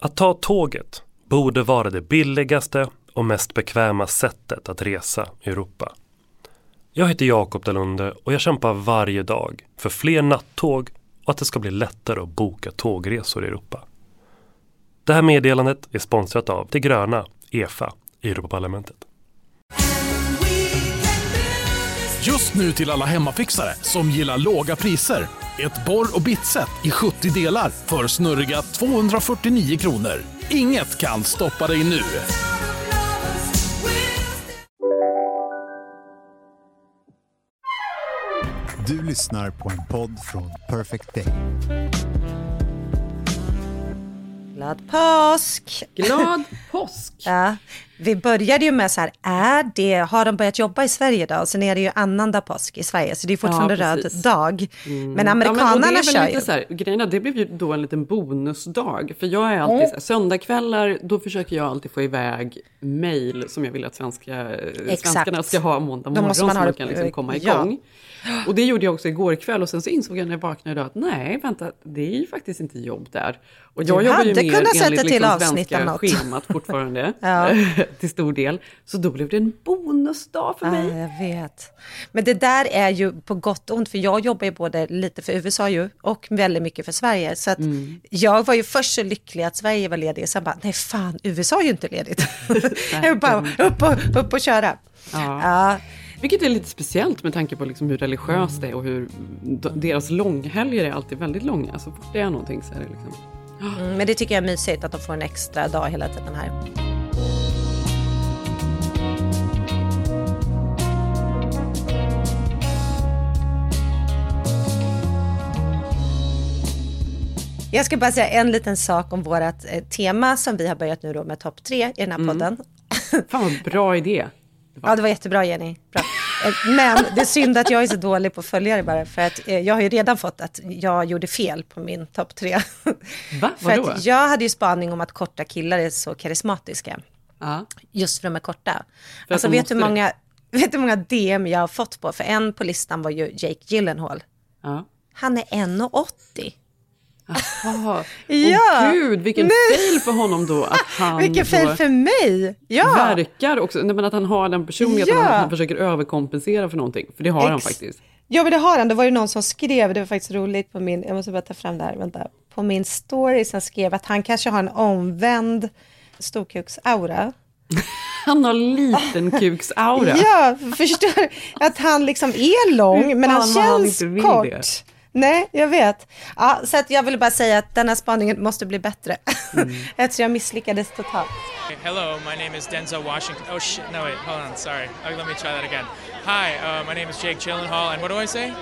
Att ta tåget borde vara det billigaste och mest bekväma sättet att resa i Europa. Jag heter Jakob Dalunde och jag kämpar varje dag för fler nattåg och att det ska bli lättare att boka tågresor i Europa. Det här meddelandet är sponsrat av det gröna EFA i Europaparlamentet. Just nu till alla hemmafixare som gillar låga priser. Ett borr- och bitset i 70 delar för snurriga 249 kronor. Inget kan stoppa dig nu. Du lyssnar på en podd från Perfect Day. Glad påsk! Glad påsk! Ja, vi började ju med så här, har de börjat jobba i Sverige då? Och sen är det ju annandag påsk i Sverige, så det är fortfarande röd dag. Men amerikanerna kör ju. Så här, grejerna, det blev ju då en liten bonusdag. För jag är alltid så här, söndagkvällar, då försöker jag alltid få iväg mejl som jag vill att svenskarna ska ha måndag morgon, så man kan liksom komma igång. Och det gjorde jag också igår kväll, och sen så insåg jag när jag vaknade idag att nej, vänta, det är ju faktiskt inte jobb där. Och jag jobbar ju mer enligt liksom svenska schemat fortfarande till stor del. Så då blev det en bonusdag för mig. Jag vet. Men det där är ju på gott och ont, för jag jobbar ju både lite för USA ju och väldigt mycket för Sverige. Så att jag var ju först så lycklig att Sverige var ledig, sen bara, nej fan, USA är ju inte ledigt. Jag bara upp och köra. Ja. Vilket är lite speciellt med tanke på liksom hur religiöst det är och hur deras långhelger är alltid väldigt långa. Så fort det är någonting så är det liksom... Men det tycker jag är mysigt att de får en extra dag hela tiden här. Jag ska bara säga en liten sak om vårat tema som vi har börjat nu då med topp 3 i den här podden. Fan vad bra idé. Ja, det var jättebra, Jenny. Bra. Men det är synd att jag är så dålig på följare bara, för att jag har ju redan fått att jag gjorde fel på min topp 3. Va? För att jag hade ju spaning om att korta killar är så karismatiska. Just för de är korta. Alltså vet du hur många DM jag har fått på? För en på listan var ju Jake Gyllenhaal. Han är 1,80. Jaha, gud, vilken fail för honom då att han vilken fail för mig, verkar också, men att han har den personligheten att han försöker överkompensera för någonting, för det har han faktiskt. Ja, men det har han, det var ju någon som skrev, det var faktiskt roligt på min, jag måste bara ta fram det här, vänta, på min story som skrev att han kanske har en omvänd storkuksaura. Han har liten kuksaura. Ja, förstår att han liksom är lång, men han känns kort. Det. Nej, jag vet. Ja, så att jag vill bara säga att den här spaningen måste bli bättre. Eftersom jag misslyckades totalt. Hello, my name is Denzel Washington. Oh shit, no wait, hold on, sorry. Let me try that again. Hi, my name is Jake Gyllenhaal, and what do I say?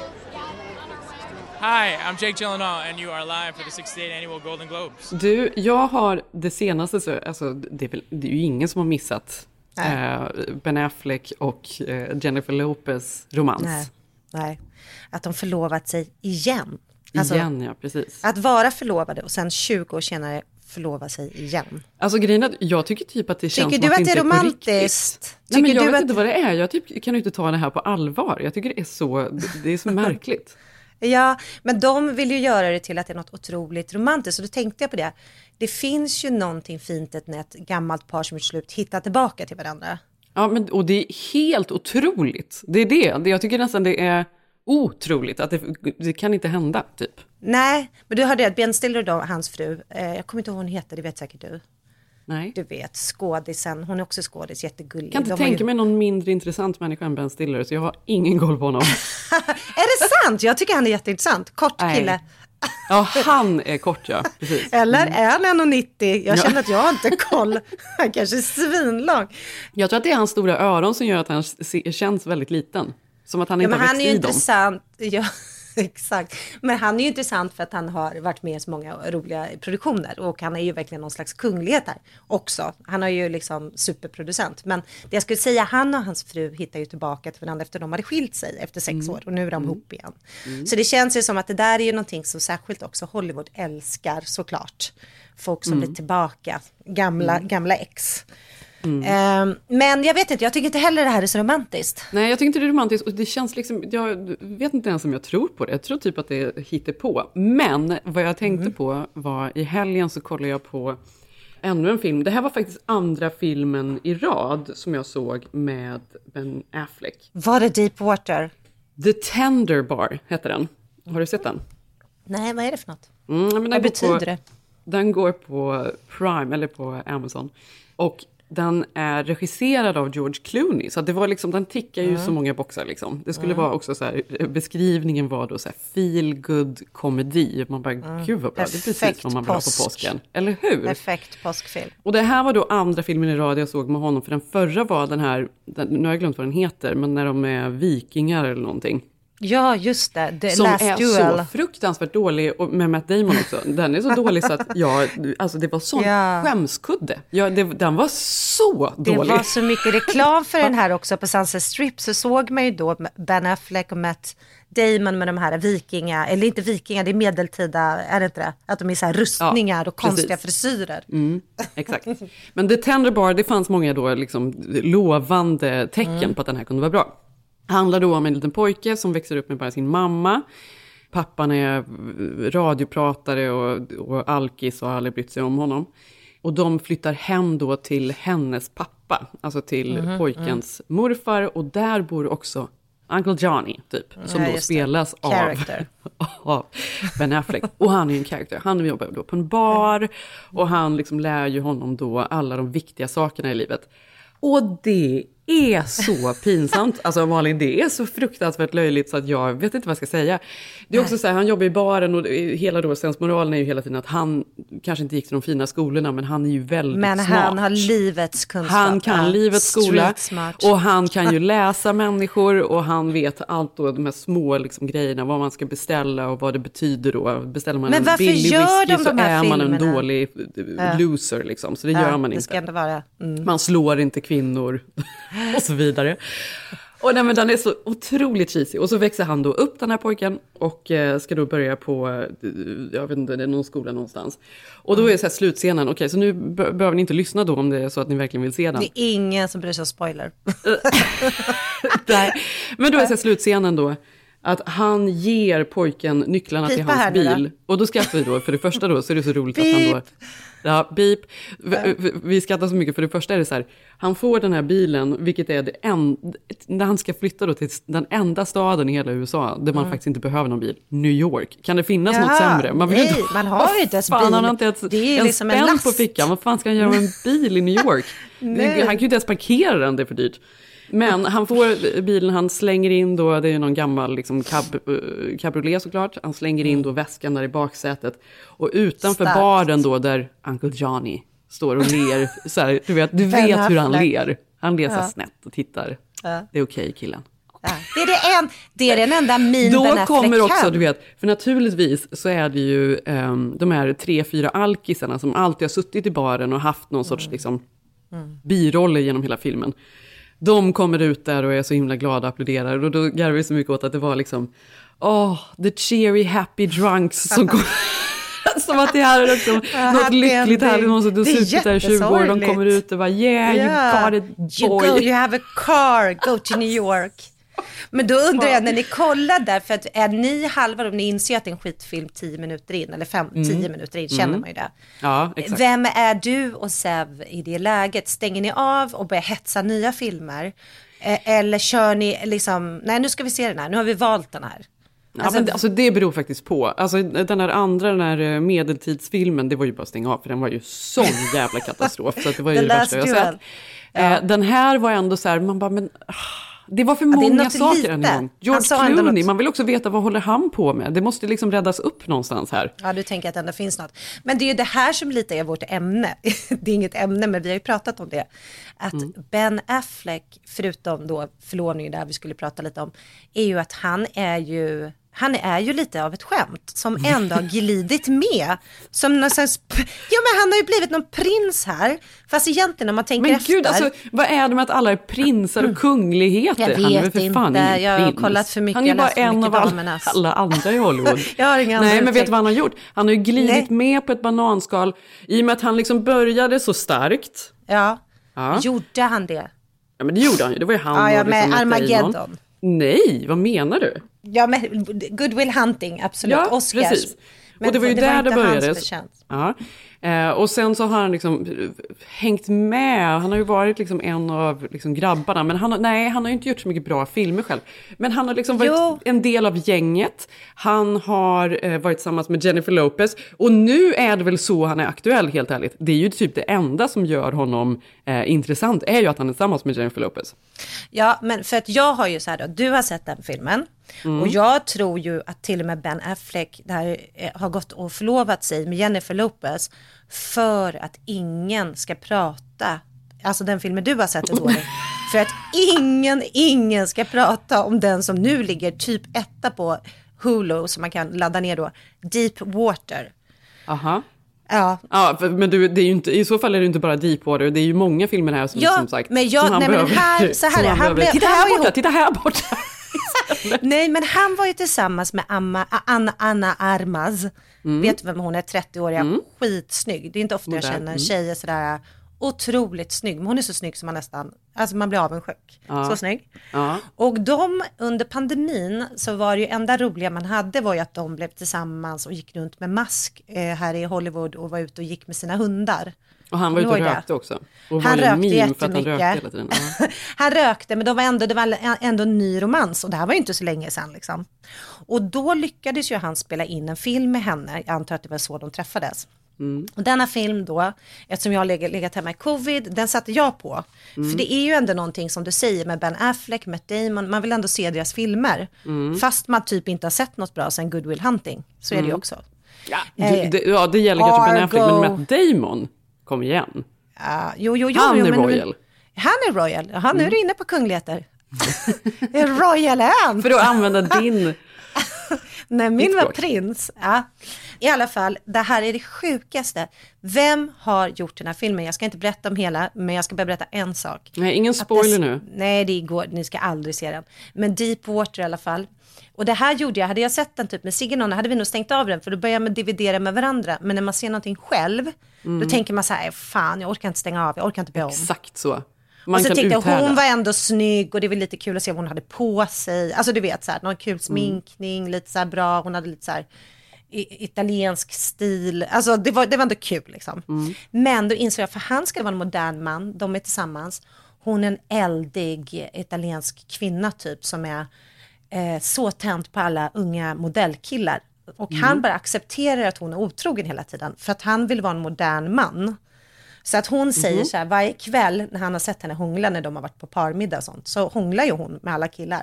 Hi, I'm Jake Gyllenhaal, and you are live for the 68th Annual Golden Globes. Du, jag har det senaste, så, alltså, det är ju ingen som har missat Ben Affleck och Jennifer Lopez romans. Nej. Att de förlovat sig igen. Alltså, ja, precis. Att vara förlovade och sen 20 år senare förlova sig igen. Alltså grejen är, jag tycker typ att det känns som att det inte är romantiskt. Nej, men jag vet inte vad det är. Jag typ kan inte ta det här på allvar. Jag tycker det är så märkligt. Ja, men de vill ju göra det till att det är något otroligt romantiskt. Så då tänkte jag på det. Det finns ju någonting fint när ett gammalt par som är slut hittar tillbaka till varandra. Ja, och det är helt otroligt. Det är det. Jag tycker nästan det är otroligt att det kan inte hända, typ. Nej, men du hörde att Ben Stiller då, hans fru, jag kommer inte ihåg vad hon heter, det vet säkert du. Nej. Du vet, skådisen, hon är också skådis, jättegullig. Kan inte tänka mig någon mindre intressant människa än Ben Stiller, så jag har ingen koll på honom. Är det sant? Jag tycker han är jätteintressant. Kort kille. Ja, han är kort, ja. Precis. Eller är han 1,90? Jag känner att jag har inte koll. Han kanske är svinlång. Jag tror att det är hans stora öron som gör att han känns väldigt liten. Som att han inte har växt i dem. Han är ju intressant. Ja, exakt. Men han är ju intressant för att han har varit med i så många roliga produktioner. Och han är ju verkligen någon slags kunglighet här också. Han är ju liksom superproducent. Men det jag skulle säga, han och hans fru hittar ju tillbaka till varandra efter de hade skilt sig efter 6 år. Och nu är de ihop igen. Så det känns ju som att det där är ju någonting som särskilt också Hollywood älskar, såklart. Folk som blir tillbaka, gamla ex. Men jag vet inte, jag tycker inte heller det här är så romantiskt. Nej, jag tycker inte det är romantiskt, och det känns liksom, jag vet inte ens om jag tror på det. Jag tror typ att det hittar på. Men vad jag tänkte på var, i helgen så kollade jag på ännu en film. Det här var faktiskt andra filmen i rad som jag såg med Ben Affleck. Var det Deepwater? The Tender Bar heter den. Har du sett den? Nej, vad är det för något? Men vad betyder det? Den går på Prime eller på Amazon. Och den är regisserad av George Clooney. Så det var liksom, den tickar ju så många boxar liksom. Det skulle vara också så här, beskrivningen var då så här feel good komedi. Man bara, gud vad bra, det är precis vad man vill ha på påsken. Eller hur? Perfekt påskfilm. Och det här var då andra filmen i rad jag såg med honom. För den förra var den här, nu har jag glömt vad den heter, men när de är vikingar eller någonting. Ja, just det. The som Last är Duel. Så fruktansvärt dålig, och med Matt Damon också. Den är så dålig så att alltså det var sån skämskudde. Den var så dålig. Det var så mycket reklam för den här också på Sunset Strip. Så såg man ju då Ben Affleck och Matt Damon med de här vikingar, eller inte vikingar, det är medeltida, är det inte det? Att de är så här rustningar och konstiga frisyrer. Exakt. Men The Tender Bar, det fanns många då liksom lovande tecken på att den här kunde vara bra. Det handlar då om en liten pojke som växer upp med bara sin mamma. Pappan är radiopratare och alkis och har aldrig brytt sig om honom. Och de flyttar hem då till hennes pappa, alltså till pojkens morfar. Och där bor också Uncle Johnny, typ, som då spelas av Ben Affleck. Och han är en character. Han jobbar då på en bar och han liksom lär ju honom då alla de viktiga sakerna i livet. Och det är så pinsamt. Alltså Malin, det är så fruktansvärt löjligt så att jag vet inte vad jag ska säga. Det är också så här, han jobbar i baren och hela då sensmoralen är ju hela tiden att han kanske inte gick till de fina skolorna, men han är ju väldigt smart. Men han har livets kunskap. Han kan livets skola och han kan ju läsa människor och han vet allt då, de här små liksom grejerna, vad man ska beställa och vad det betyder då. Beställer man en billig whisky så är man en dålig loser liksom. Så det gör man inte. Det ska ändå vara. Man slår inte kvinnor och så vidare. Och nej, men den är så otroligt cheesy. Och så växer han då upp, den här pojken, och ska då börja på, jag vet inte, det är någon skola någonstans. Och då är det så här slutscenen. Okej, så nu behöver ni inte lyssna då om det är så att ni verkligen vill se den. Det är ingen som bryr sig om spoiler. Nej. Men då är det så här slutscenen då. Att han ger pojken nycklarna till hans bil. Och då skrattar vi då, för det första då så är det så roligt att han då... Ja, beep. Vi skrattar så mycket, för det första är det så här, han får den här bilen, vilket är när han ska flytta då till den enda staden i hela USA där man faktiskt inte behöver någon bil, New York. Kan det finnas något sämre? Man har ju inte ens bil. Han har inte ens det är en liksom spänn på fickan. Vad fan ska han göra med en bil i New York? Han kan ju inte ens parkera den, det är för dyrt. Men han får bilen, han slänger in då, det är någon gammal liksom cabriolet såklart. Han slänger in då väskan där i baksätet. Och utanför baren då, där Uncle Johnny står och ler. Så här, du vet hur han ler. Han ler så snett och tittar. Det är okej, killen. Ja. Det är den enda min då Ben Affleck kommer också, du vet, för naturligtvis så är det ju de här 3-4 alkisarna som alltid har suttit i baren och haft någon sorts liksom biroller genom hela filmen. De kommer ut där och är så himla glada och applåderar. Och då garvar vi så mycket åt att det var liksom the cheery happy drunks som kom. Som att det här är liksom något lyckligt här. Någon som suttit där i 20 år. De kommer ut och bara you got it boy. You have a car, go to New York. Men då undrar jag, när ni kollar där, för att är ni halva, om ni inser att det är en skitfilm 10 minuter in, eller 10 minuter in, känner man ju det. Ja, exakt. Vem är du och Sev i det läget? Stänger ni av och börjar hetsa nya filmer? Eller kör ni liksom, nej nu ska vi se den här, nu har vi valt den här. Alltså det beror faktiskt på. Alltså den här medeltidsfilmen, det var ju bara att stänga av, för den var ju sån jävla katastrof. Så att det var ju det värsta jag sett. Den här var ändå så här, man bara, men... Det var för många saker en gång. George Clooney, man vill också veta vad håller han på med. Det måste liksom räddas upp någonstans här. Ja, du tänker att det ändå finns något. Men det är ju det här som lite är vårt ämne. Det är inget ämne, men vi har ju pratat om det. Att Ben Affleck, förutom då förlovningen där vi skulle prata lite om, är ju att han är ju lite av ett skämt som ändå har glidit med. Som någon slags, men han har ju blivit någon prins här. Fast egentligen om man tänker efter. Men gud, alltså, vad är det med att alla är prinsar och kungligheter? Jag vet inte, jag har kollat för mycket. Han är bara en av alla andra i Hollywood. Jag har inga Nej, men vet du vad han har gjort? Han har ju glidit med på ett bananskal i och med att han liksom började så starkt. Ja. Gjorde han det? Ja, men det gjorde han ju. Det var ju han och med Armageddon. Nej, vad menar du? Ja, men Good Will Hunting, absolut. Ja, Oscars. Precis. Och det var ju där det började. Ja. Och sen så har han liksom hängt med. Han har ju varit liksom en av liksom grabbarna. Men han har ju inte gjort så mycket bra filmer själv. Men han har liksom varit en del av gänget. Han har varit tillsammans med Jennifer Lopez. Och nu är det väl så han är aktuell, helt ärligt. Det är ju typ det enda som gör honom intressant. Är ju att han är tillsammans med Jennifer Lopez. Ja, men för att jag har ju så här då. Du har sett den filmen. Och jag tror ju att till och med Ben Affleck har gått och förlovat sig med Jennifer Lopez för att ingen ska prata, alltså den filmen du har sett är dålig, för att ingen ska prata om den som nu ligger typ 1 på Hulu som man kan ladda ner då, Deep Water. Aha. Ja, men det är ju inte, i så fall är det inte bara Deepwater, det är ju många filmer här som sagt. Men titta här borta. Nej, men han var ju tillsammans med Anna Armas. Vet du vem hon är? 30-åriga, skitsnygg. Det är inte ofta jag känner tjejer sådär otroligt snygg. Men hon är så snygg som man nästan, alltså man blir avundsjuk. Så snygg. Och de, under pandemin så var det ju enda roliga man hade var ju att de blev tillsammans och gick runt med mask här i Hollywood och var ute och gick med sina hundar. Och han var ute och rökte också. Och han rökte jättemycket. För att han rökte hela tiden. Han rökte, men det var ändå en ny romans. Och det här var ju inte så länge sedan liksom. Och då lyckades ju han spela in en film med henne. Jag antar att det var så de träffades. Och denna film då, eftersom jag har legat hemma i covid, den satte jag på. För det är ju ändå någonting som du säger med Ben Affleck, Matt Damon. Man vill ändå se deras filmer. Fast man typ inte har sett något bra sen Good Will Hunting. Så är det ju också. Ja, det gäller kanske Ben Affleck, men Matt Damon... Kom igen. Han är royal. Han är royal. Jaha, nu är du inne på kungligheter. Royal än. För att använda din... Nej, min var prins. Ja. I alla fall, det här är det sjukaste. Vem har gjort den här filmen? Jag ska inte berätta om hela, men jag ska bara berätta en sak. Nej, ingen spoiler nu. Nej, det går. Ni ska aldrig se den. Men Deep Water i alla fall. Och det här gjorde jag, hade jag sett den typ med Sigge någon, hade vi nog stängt av den, för då börjar man dividera med varandra. Men när man ser någonting själv, då tänker man så här, fan, jag orkar inte stänga av, jag orkar inte be om. Exakt så. Man och så tyckte jag hon var ändå snygg, och det var lite kul att se vad hon hade på sig. Alltså du vet, så här, någon kul sminkning, lite så här bra, hon hade lite så här italiensk stil. Alltså det var ändå kul liksom. Men då insåg jag, för han ska vara en modern man, de är tillsammans. Hon är en eldig italiensk kvinna typ, som är så tänd på alla unga modellkillar. Och han bara accepterar att hon är otrogen hela tiden. För att han vill vara en modern man. Så att hon säger så här, varje kväll när han har sett henne hångla, när de har varit på parmiddag och sånt, så hånglar ju hon med alla killar.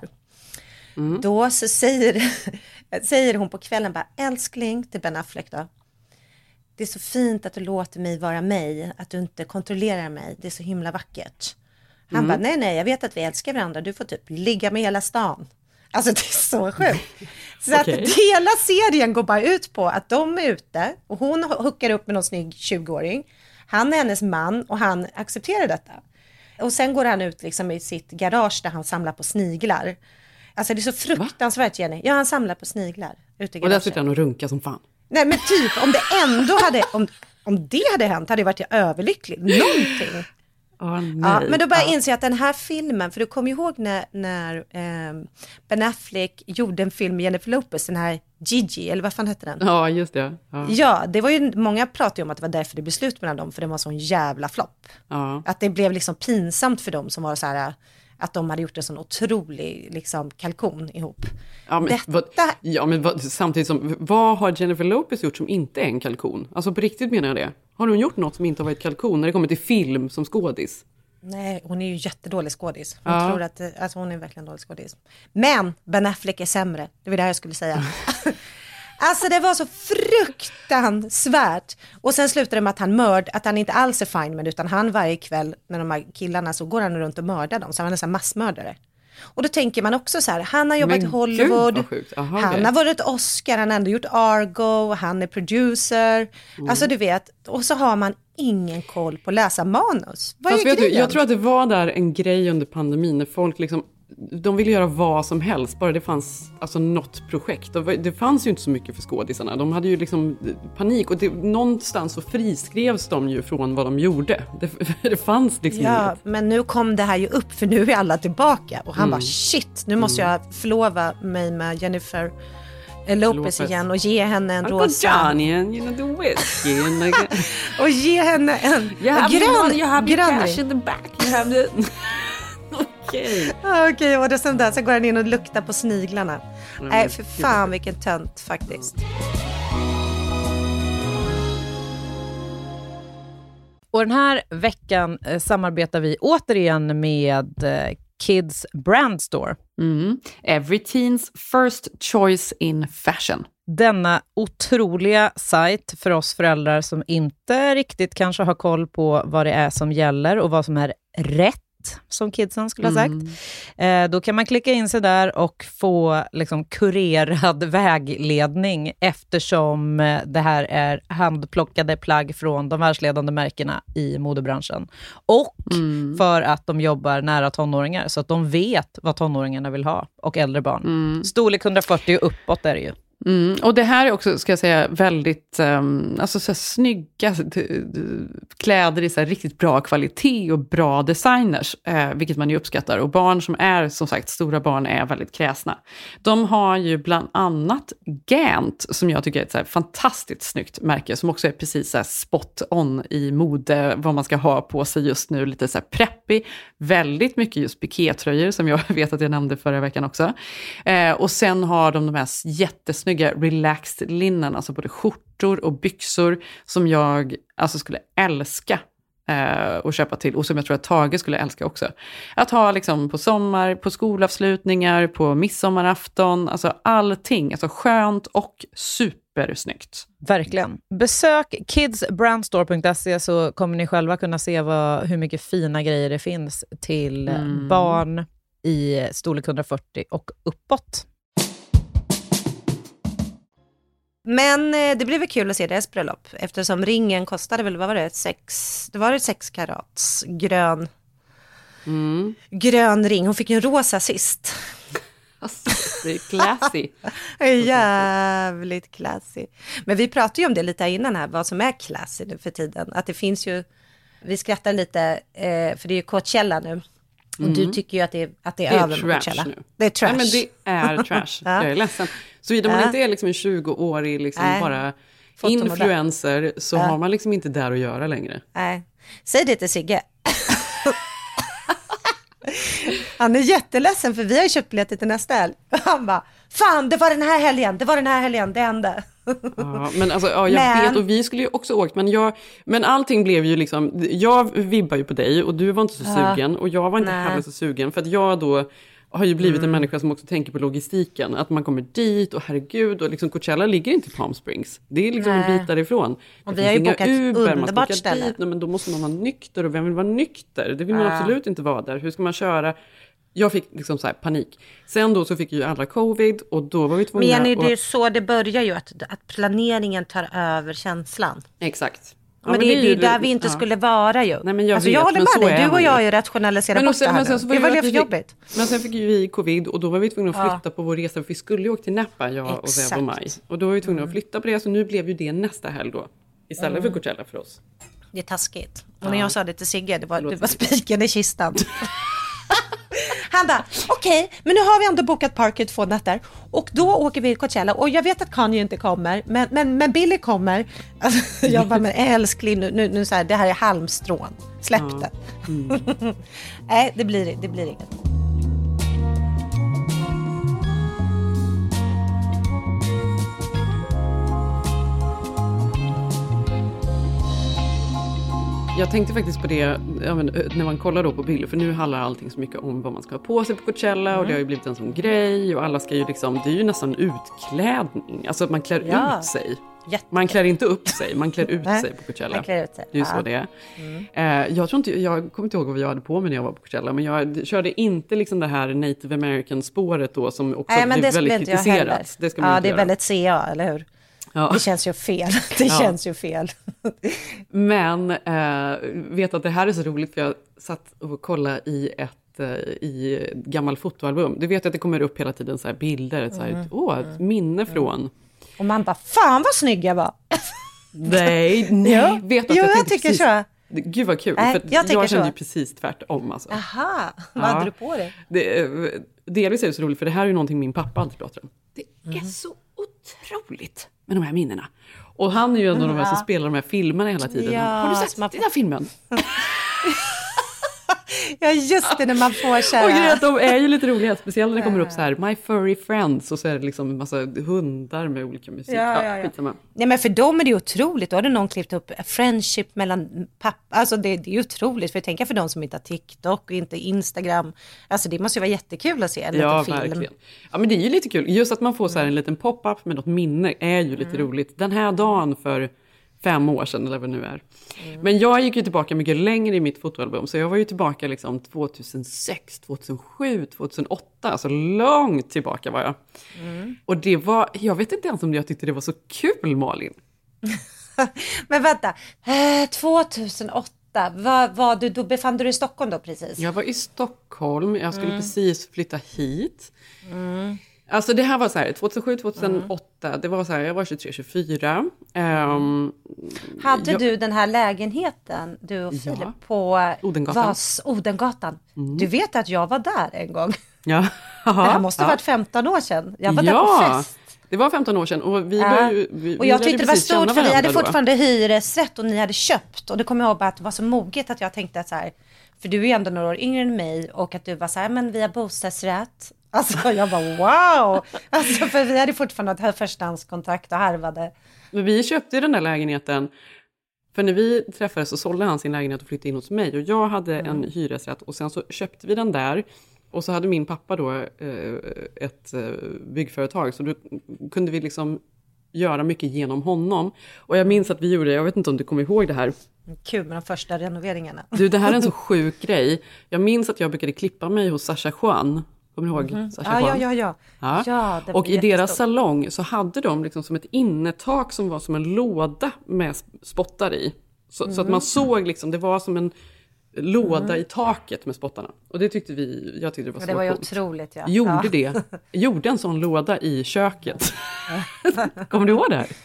Då så säger hon på kvällen bara, älskling, till Ben Affleck då. Det är så fint att du låter mig vara mig. Att du inte kontrollerar mig. Det är så himla vackert. Han bara, nej, jag vet att vi älskar varandra. Du får typ ligga med hela stan. Alltså det är så sjukt. Så att hela serien går bara ut på att de är ute och hon hookar upp med någon snygg 20-åring. Han är hennes man och han accepterar detta. Och sen går han ut liksom i sitt garage där han samlar på sniglar. Alltså det är så fruktansvärt, Jenny. Ja, han samlar på sniglar ute i garaget. Och där sitter han och runkar som fan. Nej, men typ om det ändå hade, om det hade hänt, hade jag varit överlycklig. Någonting. Ja, men då började jag inse att den här filmen, för du kommer ihåg när Ben Affleck gjorde en film med Jennifer Lopez, den här Gigi, eller vad fan hette den? Ja, just det. Ja, det var ju, många pratade ju om att det var därför det blev slut mellan dem, för det var sån jävla flopp. Att det blev liksom pinsamt för dem som var så här, att de hade gjort en sån otrolig liksom kalkon ihop. Ja, men samtidigt som, vad har Jennifer Lopez gjort som inte är en kalkon? Alltså på riktigt menar jag det. Har hon gjort något som inte har varit kalkon när det kommer till film som skådis? Nej, hon är ju jättedålig skådis. Hon tror att, alltså hon är verkligen dålig skådis. Men Ben Affleck är sämre. Det var det jag skulle säga. Alltså det var så fruktansvärt. Och sen slutade det med att han inte alls är fine med det, utan han varje kväll med de här killarna så går han runt och mördar dem. Så han är en massmördare. Och då tänker man också så här, han har jobbat i Hollywood, han har varit Oscar, han har ändå gjort Argo, han är producer. Alltså du vet, och så har man ingen koll på att läsa manus. Vad är grejen? Jag tror att det var där en grej under pandemin när folk liksom, de ville göra vad som helst, bara det fanns alltså något projekt. Det fanns ju inte så mycket för skådisarna. De hade ju liksom panik, och någonstans så friskrevs de ju från vad de gjorde. Det fanns liksom inget. Men nu kom det här ju upp, för nu är alla tillbaka. Och han bara, shit, nu måste jag förlova mig med Jennifer Lopez igen och ge henne en rosa. Johnny and you know the whiskey. Och ge henne en grön cash in the back. Okej, och det sen där så går han in och luktar på sniglarna. Nej, för fan vilken tönt faktiskt. Och den här veckan samarbetar vi återigen med Kids Brand Store. Every teens first choice in fashion. Denna otroliga sajt för oss föräldrar som inte riktigt kanske har koll på vad det är som gäller och vad som är rätt, som kidsen skulle ha sagt. Då kan man klicka in sig där och få liksom kurerad vägledning, eftersom det här är handplockade plagg från de världsledande märkena i modebranschen. Och för att de jobbar nära tonåringar, så att de vet vad tonåringarna vill ha och äldre barn. Storlek 140 och uppåt är det ju. Och det här är också, ska jag säga, väldigt alltså så här snygga kläder i så här riktigt bra kvalitet och bra designers, vilket man ju uppskattar. Och barn som är, som sagt, stora barn är väldigt kräsna. De har ju bland annat Gant, som jag tycker är ett så här fantastiskt snyggt märke, som också är precis så här spot on i mode, vad man ska ha på sig just nu, lite så här preppy, väldigt mycket just pikétröjor, som jag vet att jag nämnde förra veckan också. Och sen har de här jättesnygga relaxed linnen, alltså både skjortor och byxor, som jag alltså skulle älska att köpa till, och som jag tror att Tage skulle älska också. Att ha liksom på sommar, på skolavslutningar, på midsommarafton, alltså allting, alltså skönt och supersnyggt. Verkligen. Besök kidsbrandstore.se så kommer ni själva kunna se hur mycket fina grejer det finns till barn i storlek 140 och uppåt. Men det blev väl kul att se deras bröllop, eftersom ringen kostade väl, vad var det, 6 karats grön ring. Hon fick en rosa sist. Alltså, det är classy. Jävligt classy. Men vi pratade ju om det lite innan här, vad som är classy nu för tiden. Att det finns ju, vi skrattar lite, för det är ju Coachella nu. Och du tycker ju att det är över med Coachella. Nu. Det är trash. Nej, men det är trash. Jag är ledsen. Så vidare man inte är liksom en 20-årig liksom bara influencer, så har man liksom inte där att göra längre. Nej. Säg det till Sigge. Han är jätteledsen, för vi har ju köpt biljetter till nästa helg. Han bara, fan, det var den här helgen, det hände. Ja, men alltså, ja, jag vet, och vi skulle ju också åkt, men allting blev ju liksom, jag vibbar ju på dig och du var inte så sugen, och jag var inte heller så sugen, för att jag då har ju blivit en människa som också tänker på logistiken, att man kommer dit och herregud, och liksom Coachella ligger inte i Palm Springs, det är liksom en bit därifrån. Och det vi har ju bokat Uber, underbart ställe. Dit, men då måste man vara nykter, och vem vill vara nykter? Det vill man absolut inte vara där. Hur ska man köra? Jag fick liksom så här panik. Sen då så fick ju alla covid, och då var vi tvungna. Men det är så det börjar ju, att planeringen tar över känslan. Exakt. Ja, men det är ju där vi inte skulle vara ju. Nej, men jag alltså, jag håller med dig, du och jag är ju rationaliserade bort det här. Det var för jobbigt. Men sen fick ju vi covid, och då var vi tvungna att flytta på vår resa. För vi skulle ju åka till Napa, jag och Zev och Maj. Och då var vi tvungna att flytta på det, så nu blev ju det nästa helg då. Istället för Coachella för oss. Det är taskigt. Och när jag sa det till Sigge, det var spiken i kistan. Han bara, okej, men nu har vi ändå bokat parket 2 nätter. Och då åker vi till Coachella. Och jag vet att Kanye inte kommer, men Billy kommer. Alltså, jag bara, men älskling, nu så här, det här är halmstrån. Släpp det. Nej, det blir inget. Jag tänkte faktiskt på det när man kollar då på bilder, för nu handlar allting så mycket om vad man ska ha på sig på Coachella, och det har ju blivit en sån grej, och alla ska ju liksom, det är ju nästan utklädning, alltså att man klär ut sig. Man klär inte upp sig, man klär ut sig på Coachella. Det är ju så det är. Jag kommer inte ihåg vad jag hade på mig när jag var på Coachella, men jag körde inte liksom det här Native American spåret då, som också blev väldigt kritiserat. Det ska man det är väldigt CA, eller hur? Ja. Det känns ju fel. Känns ju fel. Men vet att det här är så roligt, för jag satt och kollade i ett gammal fotoalbum. Du vet att det kommer upp hela tiden så här bilder, ett minne från. Och man bara, fan vad snygg jag var. Nej. Vet att jag tycker precis, så. Gud vad kul, för jag kände ju precis tvärtom. Alltså. Aha, vad hade du på dig? Delvis är det så roligt, för det här är ju någonting min pappa alltid pratar om. Det är så otroligt med de här minnena. Och han är ju en av de här som spelar de här filmerna hela tiden. Ja, har du sett den här filmen? Ja, just det, när man får köra. Och grejen, de är ju lite roliga, speciellt när det kommer upp så här My Furry Friends och så är det liksom en massa hundar med olika musik. Ja. Nej, men för dem är det otroligt. Då hade någon klippt upp friendship mellan pappa. Alltså det är ju otroligt, för jag tänker för de som inte har TikTok och inte Instagram. Alltså det måste ju vara jättekul att se en liten film. Verkligen. Ja, men det är ju lite kul. Just att man får så här en liten pop-up med något minne är ju lite roligt. Den här dagen för 5 år sedan eller vad det nu är. Men jag gick ju tillbaka mycket längre i mitt fotoalbum. Så jag var ju tillbaka liksom 2006, 2007, 2008. Alltså långt tillbaka var jag. Och det var, jag vet inte ens om jag tyckte det var så kul, Malin. Men vänta, 2008. Då befann du dig i Stockholm då precis? Jag var i Stockholm, jag skulle precis flytta hit. Alltså det här var så här, 2007-2008, det var så här, jag var 23-24. Hade du den här lägenheten, du och Filip, på Odengatan? Du vet att jag var där en gång. Ja. Det här måste ha varit 15 år sedan. Jag var där på fest. Det var 15 år sedan och vi började ju... Och jag tyckte det var stort för vi hade fortfarande hyresrätt och ni hade köpt. Och det kommer jag ihåg att det var så moget att jag tänkte att så här, för du är ju ändå några år yngre än mig, och att du var så här, men vi har bostadsrätt. Alltså jag bara wow! Alltså för vi hade fortfarande ett förstahandskontrakt och harvade. Men vi köpte ju den där lägenheten, för när vi träffades så sålde han sin lägenhet och flyttade in hos mig. Och jag hade en hyresrätt och sen så köpte vi den där. Och så hade min pappa då ett byggföretag, så då kunde vi liksom göra mycket genom honom. Och jag minns att vi gjorde, jag vet inte om du kommer ihåg det här. Kul med de första renoveringarna. Du, det här är en så sjuk grej. Jag minns att jag brukade klippa mig hos Sasha Juan. Kommer du ihåg Sasha Juan? Ja, och i deras salong så hade de liksom som ett innertak som var som en låda med spottar i. Så att man såg liksom, det var som en låda i taket med spottarna. Och det tyckte jag tyckte det var så coolt. Det var ju otroligt, ja. Gjorde en sån låda i köket. Kommer du ihåg det här?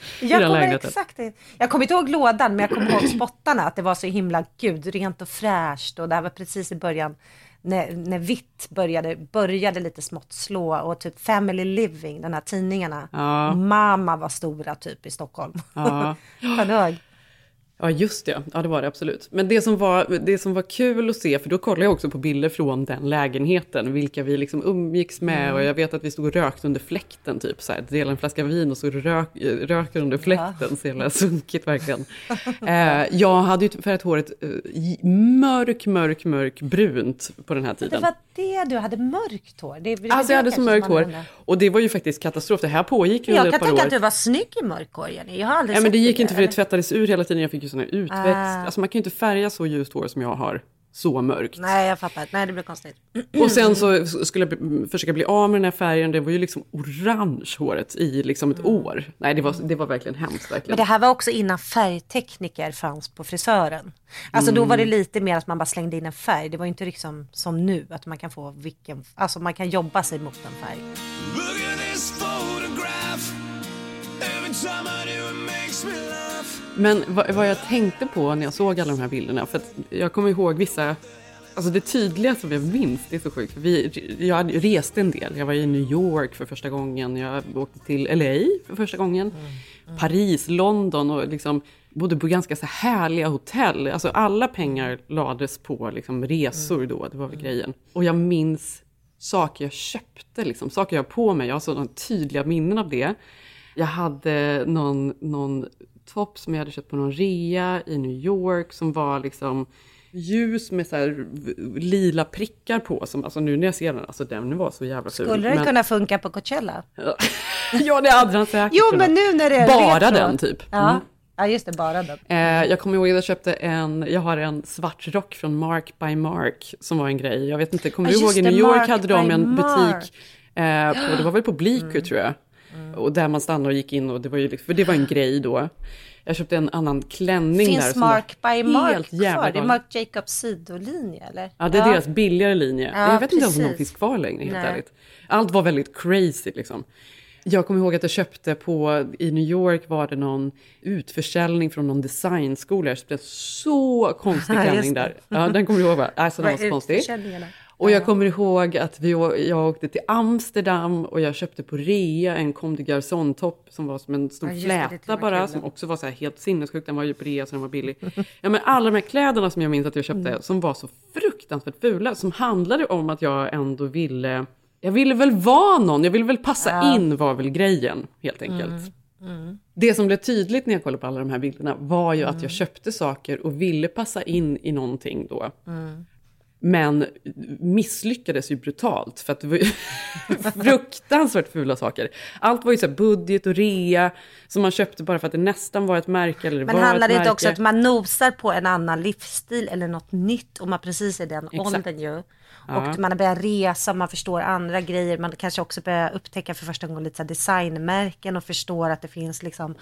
Jag kommer inte ihåg lådan, men jag kommer ihåg spottarna. Att det var så himla rent och fräscht. Och det här var precis i början. När vitt började lite smått slå, och typ Family Living, den här tidningarna. Ja. Mamma var stora typ i Stockholm. Ja. Kan du ihåg? Ja, just det. Ja, det var det absolut. Men det som var kul att se, för då kollade jag också på bilder från den lägenheten, vilka vi liksom umgicks med, och jag vet att vi stod och rökte under fläkten typ så här, delade en flaska vin och så röker under fläkten, så jävla sunkigt verkligen. Jag hade ju färgat håret mörk brunt på den här tiden. Det var det, du hade mörkt hår. Alltså jag hade så mörkt hår, och det var ju faktiskt katastrof. Det här pågick ju under ett par år. Jag kan tänka att du var snygg i mörk hår, Jenny. Jag har aldrig sett men det gick inte, för det tvättades ur hela tiden. Jag fick ju sån här utväxt. Alltså man kan ju inte färga så ljust hår som jag har så mörkt. Nej, jag fattar. Nej, det blir konstigt. Och sen så skulle jag försöka bli av med den här färgen. Det var ju liksom orange håret i liksom ett år. Nej, det var verkligen hemskt. Verkligen. Men det här var också innan färgtekniker fanns på frisören. Alltså då var det lite mer att man bara slängde in en färg. Det var ju inte liksom som nu, att man kan få alltså man kan jobba sig mot en färg. Men vad jag tänkte på när jag såg alla de här bilderna, för att jag kommer ihåg vissa, alltså det tydliga som jag minns, det är så sjukt, för jag reste en del. Jag var i New York för första gången, jag åkte till LA för första gången, Paris, London, och liksom bodde på ganska så härliga hotell. Alltså alla pengar lades på liksom resor då, det var väl grejen. Och jag minns saker jag köpte, liksom, saker jag har på mig, jag har sådana tydliga minnen av det. Jag hade någon topp som jag hade köpt på någon rea i New York, som var liksom ljus med så här lila prickar på, som, alltså nu när jag ser den, alltså den var så jävla ful. Skulle det kunna funka på Coachella? Ja, det hade den säkert. Jo, men nu när det är bara retro. den typ. Ja. Ja, just det, bara den. Jag kommer ihåg att jag har en svart rock från Mark by Mark som var en grej. Jag vet inte, kommer du ihåg i New York hade de en butik det var väl på Bleecker tror jag. Och där man stannade och gick in, och det var ju, för det var en grej då. Jag köpte en annan klänning. Finns där. Mark by Mark kvar? Det är Marc Jacobs sidolinje, eller? Ja, det är deras billigare linje. Ja, jag vet inte om de finns kvar längre, helt ärligt. Allt var väldigt crazy liksom. Jag kommer ihåg att jag köpte i New York var det någon utförsäljning från någon designskola. Jag köpte så konstig klänning där. Ja, den kommer du ihåg va? Alltså den var så konstig. Och jag kommer ihåg att jag åkte till Amsterdam och jag köpte på rea en Comme des Garçons-topp som var som en stor fläta bara, som också var så här helt sinnessjukt. Den var ju på rea så den var billig. Ja, men alla de här kläderna som jag minns att jag köpte som var så fruktansvärt fula, som handlade om att jag ändå jag ville väl vara någon, jag ville väl passa in, var väl grejen helt enkelt. Det som blev tydligt när jag kollade på alla de här bilderna var ju att jag köpte saker och ville passa in i någonting då. Men misslyckades ju brutalt för att det var ju fruktansvärt fula saker. Allt var ju så här budget och rea som man köpte bara för att det nästan var ett märke. Eller men handlar det inte också att man nosar på en annan livsstil eller något nytt och man precis är den åldern ju. Och man börjar resa, man förstår andra grejer. Man kanske också börjar upptäcka för första gången lite så designmärken och förstår att det finns liksom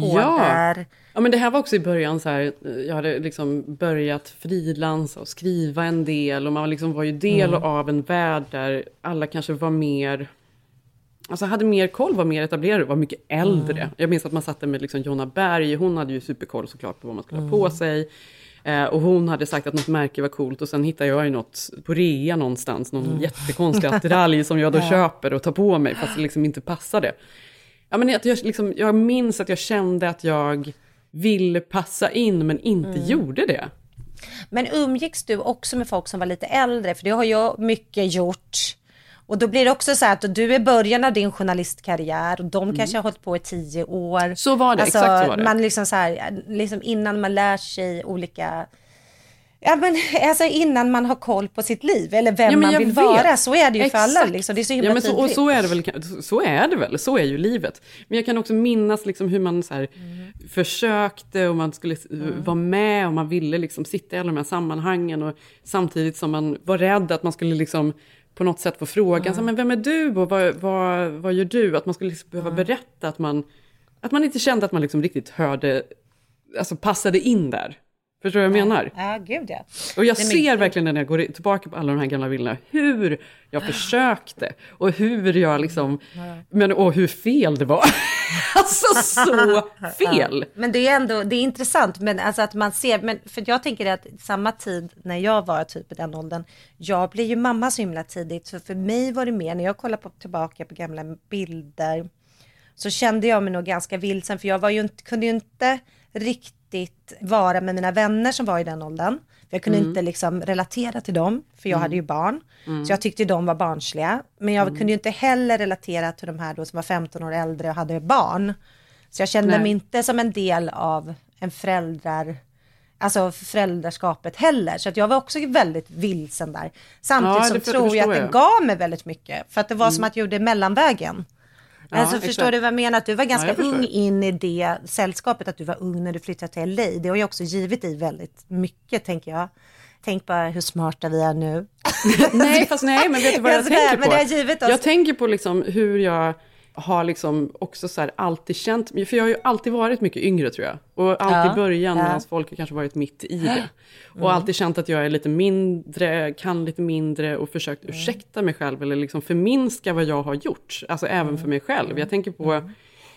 koder. Ja, men det här var också i början så här, jag hade liksom börjat frilansa och skriva en del. Och man liksom var ju del av en värld där alla kanske var mer... Alltså hade mer koll, var mer etablerade, var mycket äldre. Jag minns att man satt med liksom Jonna Berg, hon hade ju superkoll såklart på vad man skulle ha på sig. Och hon hade sagt att något märke var coolt och sen hittade jag ju något på rea någonstans, någon jättekonstig attiralj som jag då köper och tar på mig fast det liksom inte passade. Ja, men jag minns att jag kände att jag ville passa in men inte gjorde det. Men umgicks du också med folk som var lite äldre? För det har jag mycket gjort. Och då blir det också så här att du är början av din journalistkarriär och de kanske har hållit på i 10 år. Så var det, alltså, exakt så var det. Man liksom så här, liksom innan man lär sig olika... Ja, men alltså innan man har koll på sitt liv eller vem man vill vara, så är det ju för alla liksom. Det är så himla men och så är det väl, så är ju livet. Men jag kan också minnas liksom hur man så här försökte och man skulle vara med och man ville liksom sitta i alla de här sammanhangen och samtidigt som man var rädd att man skulle liksom på något sätt få frågan så, men vem är du och vad gör du? Att man skulle liksom behöva berätta att man inte kände att man liksom riktigt hörde, alltså passade in där. Förstår du vad jag menar? Ja, gud ja. Och jag ser verkligen när jag går tillbaka på alla de här gamla bilderna hur jag försökte och hur jag liksom, och hur fel det var. Alltså så fel. Men det är ändå, det är intressant, men alltså att man ser, men för jag tänker att samma tid när jag var typ i den åldern, jag blev ju mamma så himla tidigt, så för mig var det mer, när jag kollar tillbaka på gamla bilder så kände jag mig nog ganska vilsen, för jag var ju kunde ju inte riktigt vara med mina vänner som var i den åldern. För jag kunde inte liksom relatera till dem, för jag hade ju barn. Så jag tyckte de var barnsliga. Men jag kunde ju inte heller relatera till de här då som var 15 år äldre och hade barn. Så jag kände mig inte som en del av en föräldraskapet heller. Så att jag var också väldigt vilsen där. Samtidigt som tror jag att det gav mig väldigt mycket. För att det var som att jag gjorde mellanvägen. Alltså förstår du vad jag menar? Att du var ganska ung in i det sällskapet, att du var ung när du flyttade till LA. Det har ju också givit dig väldigt mycket, tänker jag. Tänk bara hur smarta vi är nu. nej, men vet du vad jag tänker på? Men det har givit oss... Jag tänker på liksom hur jag har liksom också så här alltid känt, för jag har ju alltid varit mycket yngre tror jag. Och alltid i början medan folk har kanske varit mitt i det. Och alltid känt att jag är lite mindre, kan lite mindre och försökt ursäkta mig själv eller liksom förminska vad jag har gjort. Alltså även för mig själv. Jag tänker på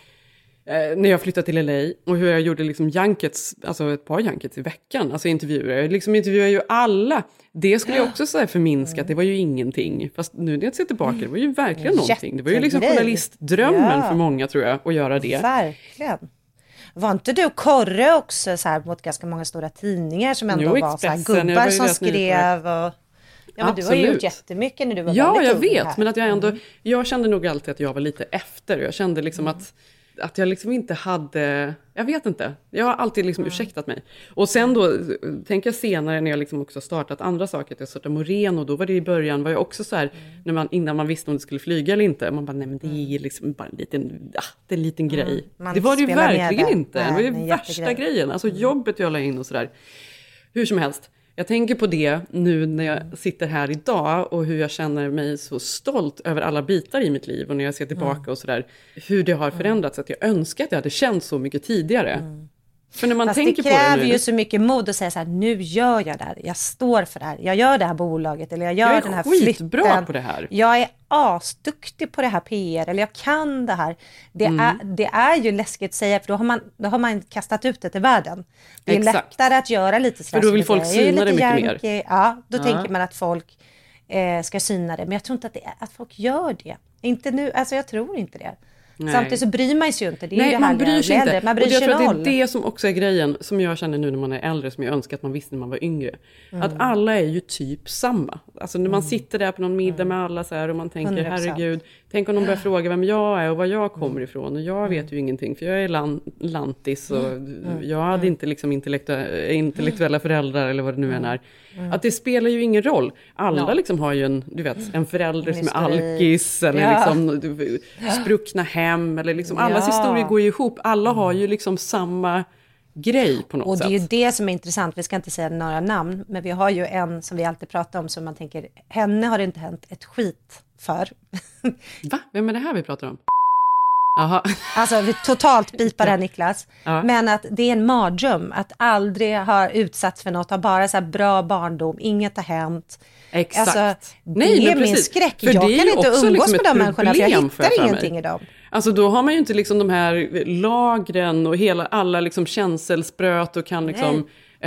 när jag flyttade till LA och hur jag gjorde liksom junkets, alltså ett par junkets i veckan, alltså intervjuer. Jag liksom intervjuar ju alla. Det skulle jag också säga förminska, det var ju ingenting. Fast nu när jag ser tillbaka, det var ju verkligen någonting. Det var ju liksom journalistdrömmen för många tror jag, att göra det. Verkligen. Var inte du Korre också så här, mot ganska många stora tidningar som ändå var så här, gubbar som skrev och... Ja, men du har ju gjort jättemycket när du var väldigt ung. Ja, jag vet, men att jag ändå... Jag kände nog alltid att jag var lite efter. Jag kände liksom att jag liksom inte hade... Jag vet inte. Jag har alltid liksom ursäktat mig. Och sen då, tänker jag senare när jag liksom också startat andra saker. Jag startade Moreno, då var det i början, var jag också så här, innan man visste om det skulle flyga eller inte. Man bara, nej men det är liksom bara en liten grej. Det var det ju verkligen inte. Det var ju värsta grejen. Alltså jobbet jag la in och sådär. Hur som helst. Jag tänker på det nu när jag sitter här idag och hur jag känner mig så stolt över alla bitar i mitt liv och när jag ser tillbaka och sådär, hur det har förändrats, att jag önskar att jag hade känt så mycket tidigare. För när man fast tänker det på kräver det nu, ju så mycket mod att säga så här, nu gör jag det här, jag står för det här, jag gör det här bolaget eller jag gör den här flytten. Jag är skitbra på det här. Jag är asduktig på det här PR eller jag kan det här. Det är ju läskigt att säga, för då har man kastat ut det till världen. Det är lättare att göra lite sådär. För då vill folk syna det mycket mer. Ja, då tänker man att folk ska syna det. Men jag tror inte att folk gör det. Inte nu, alltså jag tror inte det. Nej. Samtidigt så bryr man sig ju inte. Det är Nej, ju det man bryr sig inte. Man bryr sig och jag tror noll. att det är det som också är grejen, som jag känner nu när man är äldre, som jag önskar att man visste när man var yngre. Att alla är ju typ samma. Alltså när man sitter där på någon middag med alla så här, och man tänker, 100%. herregud, tänk om de börjar fråga vem jag är och var jag kommer ifrån. Och jag vet ju ingenting, för jag är lantis och jag hade inte liksom intellektuella föräldrar eller vad det nu än är. Att det spelar ju ingen roll. Alla liksom har ju en förälder som är alkis eller liksom spruckna hem eller liksom allas historier går ju ihop. Alla har ju liksom samma grej på något sätt. Och det är ju det som är intressant. Vi ska inte säga några namn, men vi har ju en som vi alltid pratar om, som man tänker, henne har det inte hänt ett skit för. Va? Vem är det här vi pratar om? Aha. Alltså vi totalt bipar här, Niklas. Ja. Men att det är en mardröm att aldrig ha utsatts för något, ha bara så här bra barndom, inget har hänt. Exakt. Alltså, det är min skräck. För jag kan inte umgås liksom med de människorna, för jag hittar ingenting i dem. Alltså då har man ju inte liksom de här lagren och alla liksom känselspröt och kan liksom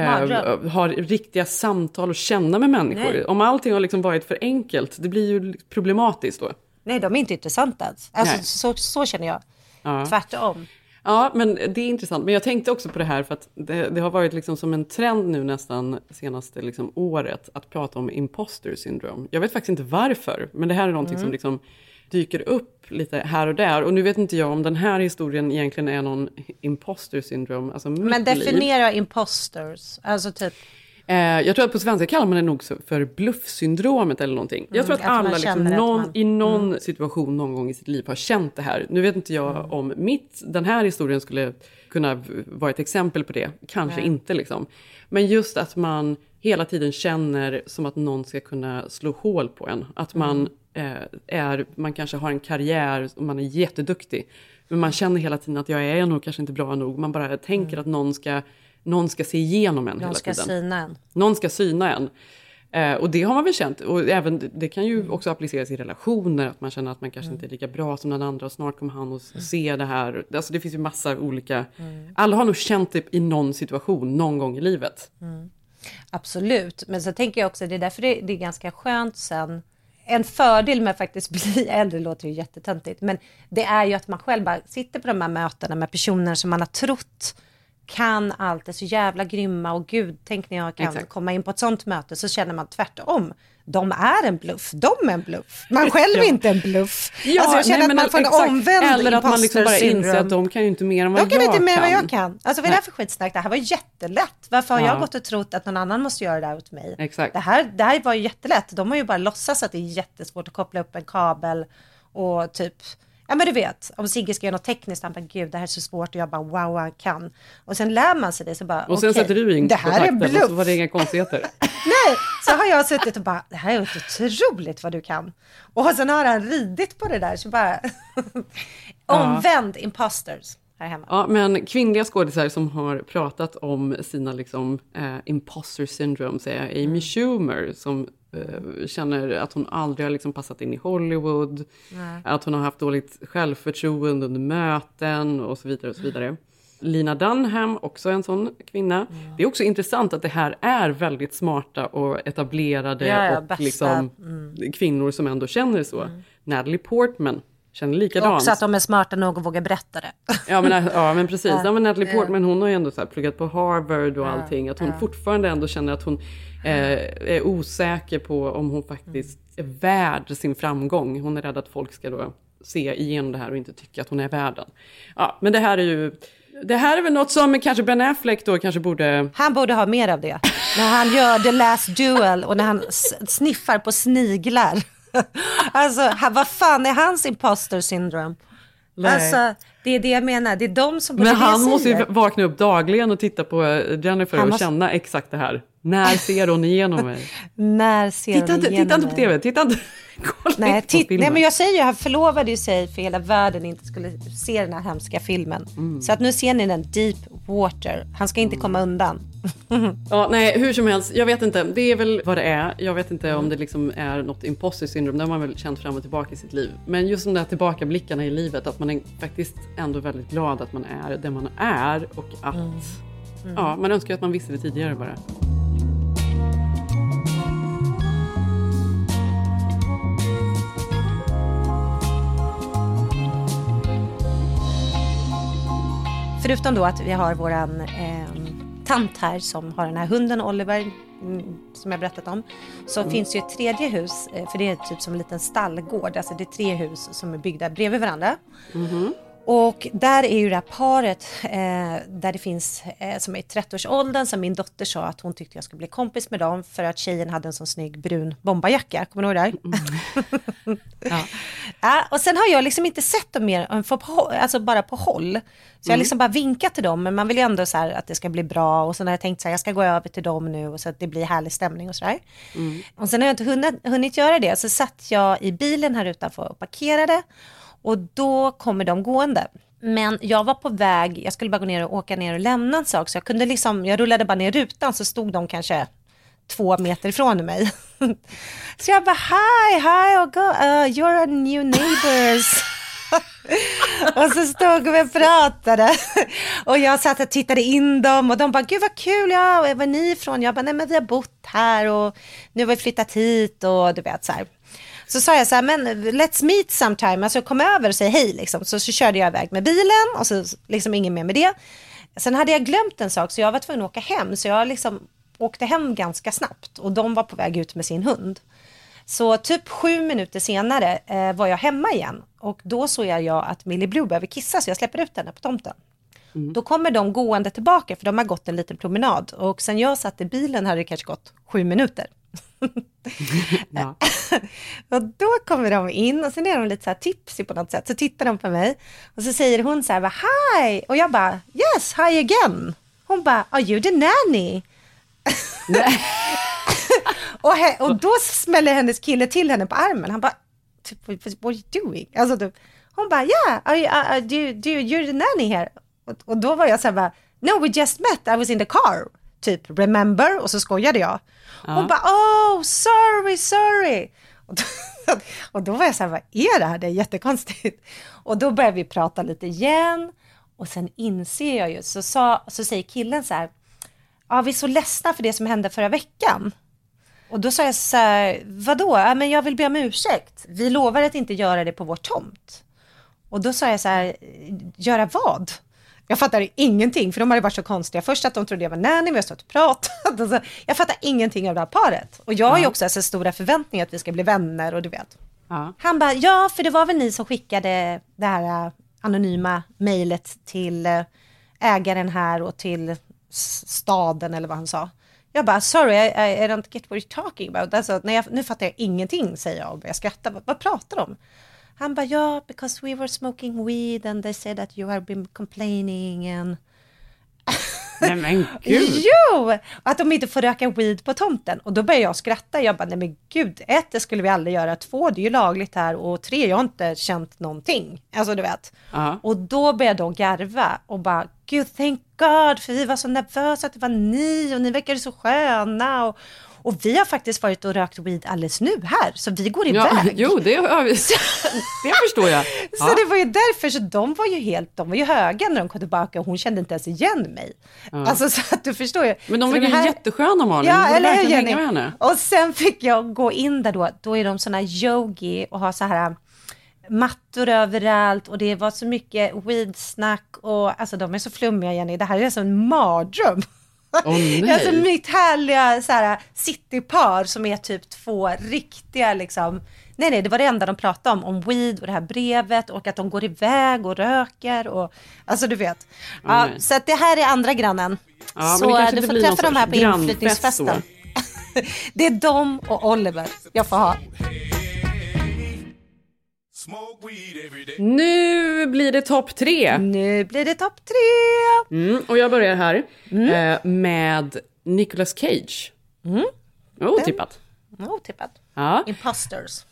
ha riktiga samtal och känna med människor. Nej. Om allting har liksom varit för enkelt, det blir ju problematiskt då. Nej, de är inte intressanta. Alltså så känner jag. Ja. Tvärtom. Ja, men det är intressant. Men jag tänkte också på det här för att det har varit liksom som en trend nu nästan senaste liksom året att prata om imposter syndrome. Jag vet faktiskt inte varför, men det här är någonting som liksom dyker upp lite här och där. Och nu vet inte jag om den här historien egentligen är någon imposter syndrome. Alltså men definiera imposters. Alltså typ... jag tror att på svenska kallar man det nog för bluffsyndromet eller någonting. Jag tror att alla liksom i någon situation någon gång i sitt liv har känt det här. Nu vet inte jag om den här historien skulle kunna vara ett exempel på det. Kanske inte liksom. Men just att man hela tiden känner som att någon ska kunna slå hål på en. Att man man kanske har en karriär och man är jätteduktig. Men man känner hela tiden att jag är nog kanske inte bra nog. Man bara tänker att någon ska se igenom en hela tiden. Någon ska syna en. Och det har man väl känt. Och även, det kan ju också appliceras i relationer. Att man känner att man kanske inte är lika bra som den andra. Och snart kommer han att se det här. Alltså det finns ju massa olika... Alla har nog känt det i någon situation någon gång i livet. Absolut. Men så tänker jag också, det är därför det är ganska skönt sen. En fördel med att faktiskt bli äldre, låter ju jättetöntigt. Men det är ju att man själv bara sitter på de här mötena med personer som man har trott kan allt, är så jävla grymma och gud, tänk när jag kan komma in på ett sånt möte, så känner man tvärtom. De är en bluff, man själv är inte en bluff. Ja, alltså jag känner att man får en omvänd eller att man liksom bara inser att de kan ju inte mer än vad jag kan. De kan inte mer än vad jag kan. Alltså vad är det här för skitsnack? Det här var jättelätt. Varför har jag gått och trott att någon annan måste göra det här åt mig? Exakt. Det här var ju jättelätt. De har ju bara låtsats att det är jättesvårt att koppla upp en kabel och typ... Ja men du vet, om Sigge ska göra något tekniskt, han bara, gud det här är så svårt och jag bara, wow, jag kan. Och sen lär man sig det så bara, och sen sätter du in det här är bluff. Och så var det inga konstigheter. Nej, så har jag suttit och bara, det här är otroligt vad du kan. Och sen har han ridit på det där, så bara, omvänd imposters här hemma. Ja, men kvinnliga skådespelare som har pratat om sina liksom imposter syndrome, säger Amy Schumer, som känner att hon aldrig har liksom passat in i Hollywood. Nej. Att hon har haft dåligt självförtroende under möten och så vidare och så vidare. Lina Dunham, också en sån kvinna. Det är också intressant att det här är väldigt smarta och etablerade och liksom kvinnor som ändå känner så. Natalie Portman känner likadant. Också att de är smarta nog att våga berätta det. Ja men precis. Ja, men Natalie Portman, hon har ju ändå så här pluggat på Harvard och allting. Att hon fortfarande ändå känner att hon är osäker på om hon faktiskt är värd sin framgång. Hon är rädd att folk ska då se igenom det här och inte tycka att hon är värden. Ja, men det här är väl något som kanske Ben Affleck då kanske borde... Han borde ha mer av det. När han gör The Last Duel och när han sniffar på sniglar. Alltså, vad fan är hans imposter syndrome? Nej. Alltså, det är det jag menar. Det är de som... Men han måste ju vakna upp dagligen och titta på Jennifer och känna exakt det här. När ser hon igenom mig? När ser hon igenom mig? Titta inte på tv, titta inte... Nej, men jag säger ju, han förlovade ju sig för hela världen inte skulle se den här hemska filmen. Så att nu ser ni den, Deep Water. Han ska inte komma undan. Ja, nej, hur som helst, jag vet inte. Det är väl vad det är. Jag vet inte om det liksom är något imposter syndrome. Det har man väl känt fram och tillbaka i sitt liv. Men just de där tillbakablickarna i livet, att man är faktiskt ändå väldigt glad att man är det man är. Och att ja, man önskar att man visste det tidigare bara. förutom då att vi har våran tant här som har den här hunden Oliver, som jag berättat om, så finns det ju ett tredje hus, för det är typ som en liten stallgård, alltså det är 3 hus som är byggda bredvid varandra. Och där är ju det här paret där det finns som är i 30-årsåldern, som min dotter sa att hon tyckte jag skulle bli kompis med dem för att tjejen hade en sån snygg brun bombarjacka. Kommer du ihåg det? Ja, och sen har jag liksom inte sett dem mer än alltså bara på håll. Så jag har liksom bara vinkat till dem, men man vill ju ändå så här att det ska bli bra. Och sen har jag tänkt så här, jag ska gå över till dem nu och så att det blir härlig stämning och sådär. Och sen har jag inte hunnit göra det, så satt jag i bilen här utanför och parkerade. Och då kommer de gående. Men jag var på väg, jag skulle bara gå ner och åka ner och lämna en sak. Så jag kunde liksom, jag rullade bara ner rutan, så stod de kanske 2 meter ifrån mig. Så jag bara, hi, you're a new neighbors. Och så stod vi och pratade. Och jag satt och tittade in dem. Och de bara, gud vad kul, var är ni ifrån? Jag bara, nej men vi har bott här och nu har vi flyttat hit och du vet så här. Så sa jag så här, men let's meet sometime. Alltså kom över och säg hej liksom. Så körde jag iväg med bilen och så liksom ingen mer med det. Sen hade jag glömt en sak, så jag var tvungen att åka hem. Så jag liksom åkte hem ganska snabbt och de var på väg ut med sin hund. Så typ 7 minuter senare var jag hemma igen. Och då såg jag att Millie Blue behöver kissa, så jag släpper ut henne på tomten. Då kommer de gående tillbaka, för de har gått en liten promenad. Och sen jag satt i bilen hade det kanske gått 7 minuter. Ja. Och då kommer de in och sen är de lite så här tipsy på något sätt. Så tittar de på mig och så säger hon så här, hi. Och jag bara, yes, hi again. Hon bara, are you the nanny? och då smäller hennes kille till henne på armen. Han bara, what are you doing? Alltså, typ, hon bara, yeah, you're the nanny here. Och då var jag så här, no, we just met, I was in the car. Typ, remember? Och så skojade jag. Hon bara, oh, sorry. Och då var jag så här, vad är det här? Det är jättekonstigt. Och då började vi prata lite igen. Och sen inser jag ju, så säger killen så här, ja, vi är så ledsna för det som hände förra veckan. Och då sa jag så här, vadå? Ja, men jag vill be om ursäkt. Vi lovar att inte göra det på vår tomt. Och då sa jag så här, göra vad? Jag fattade ingenting, för de hade varit så konstiga. Först att de trodde jag var nanny, vi har stått och pratat. Och så, jag fattar ingenting av det här paret. Och jag har ju också så stora förväntningar att vi ska bli vänner och du vet. Han bara, ja, för det var väl ni som skickade det här anonyma mejlet till ägaren här och till staden eller vad han sa. Jag bara, sorry, I don't get what you're talking about. Alltså, nu fattar jag ingenting, säger jag och börjar skratta. Vad pratar de om? Han bara, ja, because we were smoking weed and they said that you have been complaining and... Nej men gud! Jo! Att de inte får röka weed på tomten. Och då börjar jag skratta. Jag bara, nej men gud, 1, det skulle vi aldrig göra. 2, det är ju lagligt här. Och 3, jag har inte känt någonting. Alltså du vet. Och då började de garva och bara, gud, thank God. För vi var så nervösa att det var ni och ni verkade så sköna och vi har faktiskt varit och rökt weed alldeles nu här. Så vi går iväg. Jo, det förstår jag. Så det var ju därför. Så de var ju höga när de kom tillbaka. Och hon kände inte ens igen mig. Alltså så att du förstår ju. Men de var ju jättesköna, Malin. Ja, eller hur, Jenny? Och sen fick jag gå in där då. Då är de såna yogi och har så här mattor överallt. Och det var så mycket weedsnack. Och alltså de är så flummiga, Jenny. Det här är så en mardröm. Alltså mitt härliga så här, citypar som är typ 2 riktiga liksom. Nej, det var det enda de pratade om weed och det här brevet och att de går iväg och röker och alltså du vet. Ja, så att det här är andra grannen. Ja, så du får träffa dem här på inflyttningsfesten. Det är de och Oliver jag får ha. Nu blir det topp 3. Och jag börjar här med Nicolas Cage. Otippat. Ja. Imposters.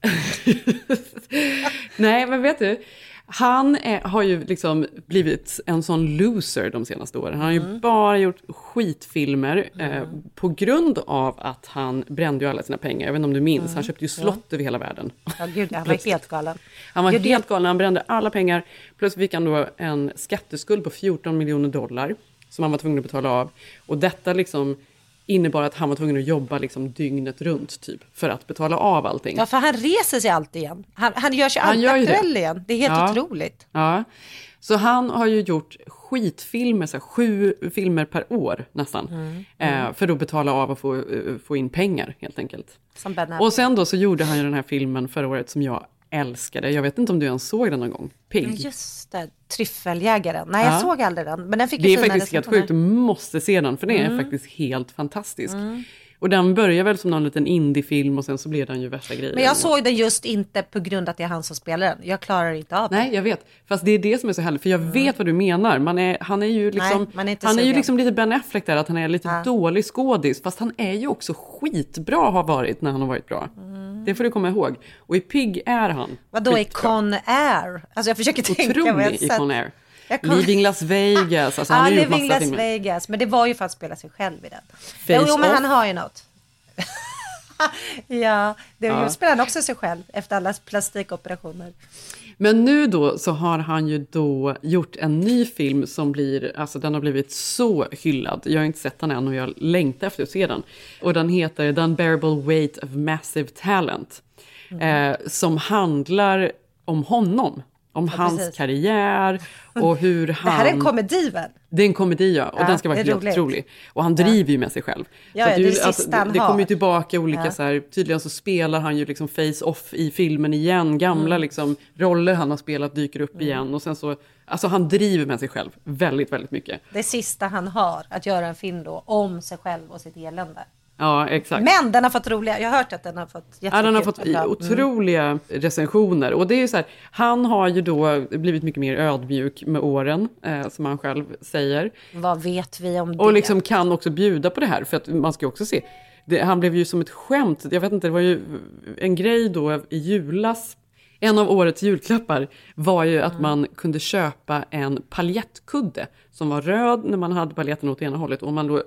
Nej, men vet du, han har ju liksom blivit en sån loser de senaste åren. Han har ju bara gjort skitfilmer på grund av att han brände ju alla sina pengar. Jag vet inte om du minns, han köpte ju slott över hela världen. Ja, gud, han var helt galen. Han var helt galen, han brände alla pengar. Plus fick han då en skatteskuld på $14 miljoner som han var tvungen att betala av. Och detta liksom innebar att han var tvungen att jobba liksom dygnet runt typ för att betala av allting. Ja, för han reser sig alltid igen. Han gör sig alltid aktuell igen. Det är helt otroligt. Ja, så han har ju gjort skitfilmer, så här, 7 filmer per år nästan. För att betala av och få in pengar helt enkelt. Och sen då så gjorde han ju den här filmen förra året som jag älskade. Jag vet inte om du ens såg den någon gång. Pig. Just det, Tryffeljägaren. Nej, jag såg aldrig den. Men den fick det är faktiskt helt sjukt, du måste se den. För det är faktiskt helt fantastisk. Och den börjar väl som någon liten indiefilm och sen så blir den ju värsta grejen. Men jag såg den just inte på grund att det är han som spelar den. Jag klarar inte av det. Nej, jag vet. Fast det är det som är så härligt. För jag vet vad du menar. Han är ju liksom, han är ju liksom lite Ben Affleck där. Att han är lite dålig skådis. Fast han är ju också skitbra har varit när han har varit bra. Det får du komma ihåg. Och i Pig är han. Vadå i Con Air? Alltså jag försöker tänka. Otrolig i Con Air. Living Las Vegas. Alltså han Living Las Vegas. Men det var ju för att spela sig själv i den. Jo, men han har ju något. Ja, det spelar han också sig själv efter alla plastikoperationer. Men nu då så har han ju då gjort en ny film som blir, alltså den har blivit så hyllad. Jag har inte sett den än och jag längtar efter att se den. Och den heter The Unbearable Weight of Massive Talent. Som handlar om honom. Om hans karriär och hur han... Det här är en komedi väl? Det är en komedi, ja. Och den ska vara helt otrolig. Och han driver ju med sig själv. Ja, så det är sista det kommer ju tillbaka olika så här... Tydligen så spelar han ju liksom face-off i filmen igen. Gamla liksom roller han har spelat dyker upp igen. Och sen så... Alltså han driver med sig själv väldigt, väldigt mycket. Det sista han har att göra en film då om sig själv och sitt elände. Ja, exakt. Men den har fått roliga, jag har hört att den har fått jättekul. Ja, den har fått otroliga recensioner. Och det är ju så här, han har ju då blivit mycket mer ödmjuk med åren, som han själv säger. Vad vet vi om det? Och liksom kan också bjuda på det här, för att man ska också se. Han blev ju som ett skämt, jag vet inte, det var ju en grej då i julas. En av årets julklappar var ju att man kunde köpa en paljettkudde som var röd när man hade paljetten åt ena hållet. Och om man då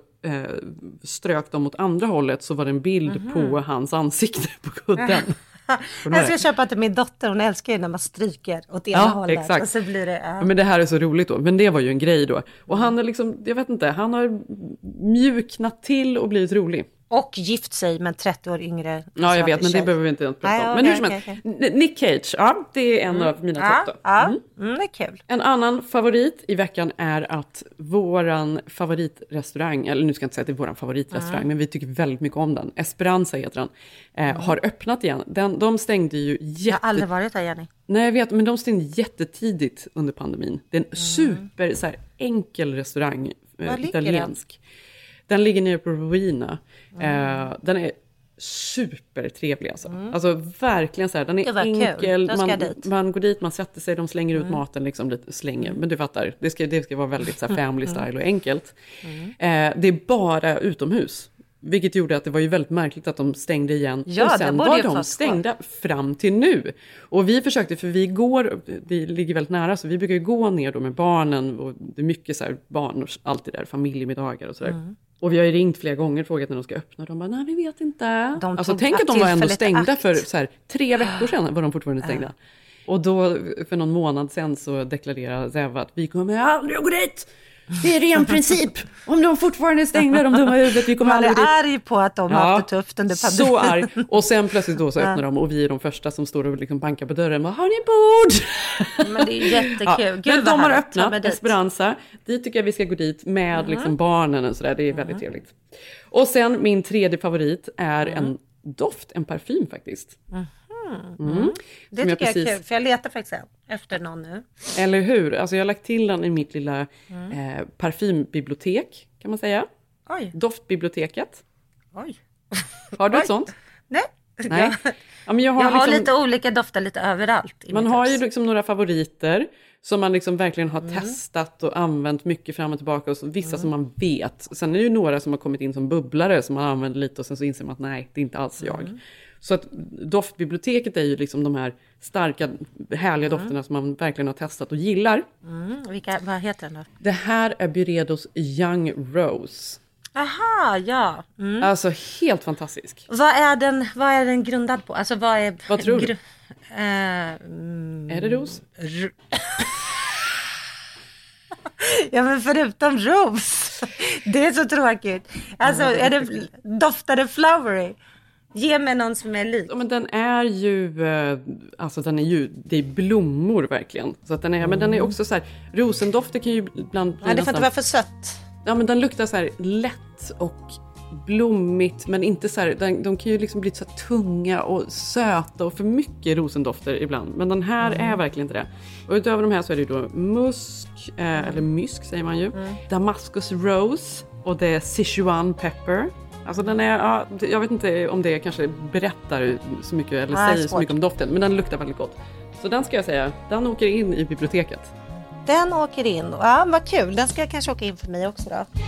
strök dem åt andra hållet så var det en bild på hans ansikte på kudden. Jag ska köpa till min dotter, hon älskar ju när man stryker åt ena hållet. Exakt. Och så blir det, Men det här är så roligt då, men det var ju en grej då. Och han är liksom, jag vet inte, han har mjuknat till och blivit rolig. Och gift sig med 30 år yngre. Ja, jag vet, men det behöver vi inte ens prata om. Men hur som helst, Nick Cage, ja, det är en av mina topp då. Det är kul. En annan favorit i veckan är att våran favoritrestaurang, eller nu ska jag inte säga att det är våran favoritrestaurang, men vi tycker väldigt mycket om den. Esperanza heter den. Har öppnat igen. De stängde ju Jag har aldrig varit där, Jenny. Nej, jag vet, men de stängde jättetidigt under pandemin. Det är en super så här, enkel restaurang, italiensk. Den ligger nere på Ruina. Den är supertrevlig alltså. Alltså verkligen så här, den är enkel. Man går dit, man sätter sig, de slänger ut maten liksom lite slänger. Men du fattar, det ska vara väldigt så här, family style och enkelt. Det är bara utomhus. Vilket gjorde att det var ju väldigt märkligt att de stängde igen. Ja, och sen var de stängda fram till nu. Och vi försökte, för vi går, det ligger väldigt nära, så vi brukar ju gå ner då med barnen. Och det är mycket så här barn och allt det där, familjemiddagar och sådär. Och vi har ju ringt flera gånger och frågat när de ska öppna. De bara, nej vi vet inte. Alltså tänk att de var ändå stängda för så här, 3 veckor sedan var de fortfarande stängda. Och då för någon månad sedan så deklarerade Zeva att vi kommer aldrig att gå dit. Det är ren princip. Om de fortfarande är stängda, de dumma huvudet, vi kommer aldrig dit. Man är arg på att de har haft det tufft under pandemin. Så arg. Och sen plötsligt då så öppnar de och vi är de första som står och liksom bankar på dörren. Har ni bord? Men det är jättekul. Men de har öppnat Esperanza. Dit tycker jag vi ska gå dit med liksom barnen och sådär. Det är väldigt trevligt. Och sen min tredje favorit är en parfym faktiskt. Det tycker jag är kul, för jag letar faktiskt efter någon nu. Eller hur? Alltså jag har lagt till den i mitt lilla parfymbibliotek, kan man säga. Oj. Doftbiblioteket. Oj. Har du ett sånt? Nej. Ja, men jag har liksom, lite olika dofter lite överallt. Man har ju liksom några favoriter som man liksom verkligen har testat och använt mycket fram och tillbaka. Och så, vissa som man vet. Sen är det ju några som har kommit in som bubblare som man använder lite och sen så inser man att nej, det är inte alls jag. Så att doftbiblioteket är ju liksom de här starka, härliga dofterna som man verkligen har testat och gillar. Vad heter den då? Det här är Byredos Young Rose. Aha, ja. Alltså helt fantastisk. Vad är den grundad på? Alltså vad tror du? Är det ros? Ja, men förutom ros. Det är så tråkigt. Alltså, doftar det flowery? Ge mig någon som är lik. Ja, men den är ju, alltså det är blommor verkligen. Så att men den är också så här, rosendofter kan ju ibland bli det får inte vara för sött. Ja, men den luktar så här lätt och blommigt, men inte så här, de kan ju liksom bli så här tunga och söta och för mycket rosendofter ibland. Men den här är verkligen inte det. Och utöver de här så är det ju då musk, eller mysk säger man ju. Damascus rose och det är Sichuan pepper. Alltså den är, jag vet inte om det kanske berättar så mycket eller säger så mycket om doften, men den luktar väldigt gott. Så den ska jag säga, den åker in i biblioteket. Den åker in, ja vad kul, den ska jag kanske åka in för mig också då.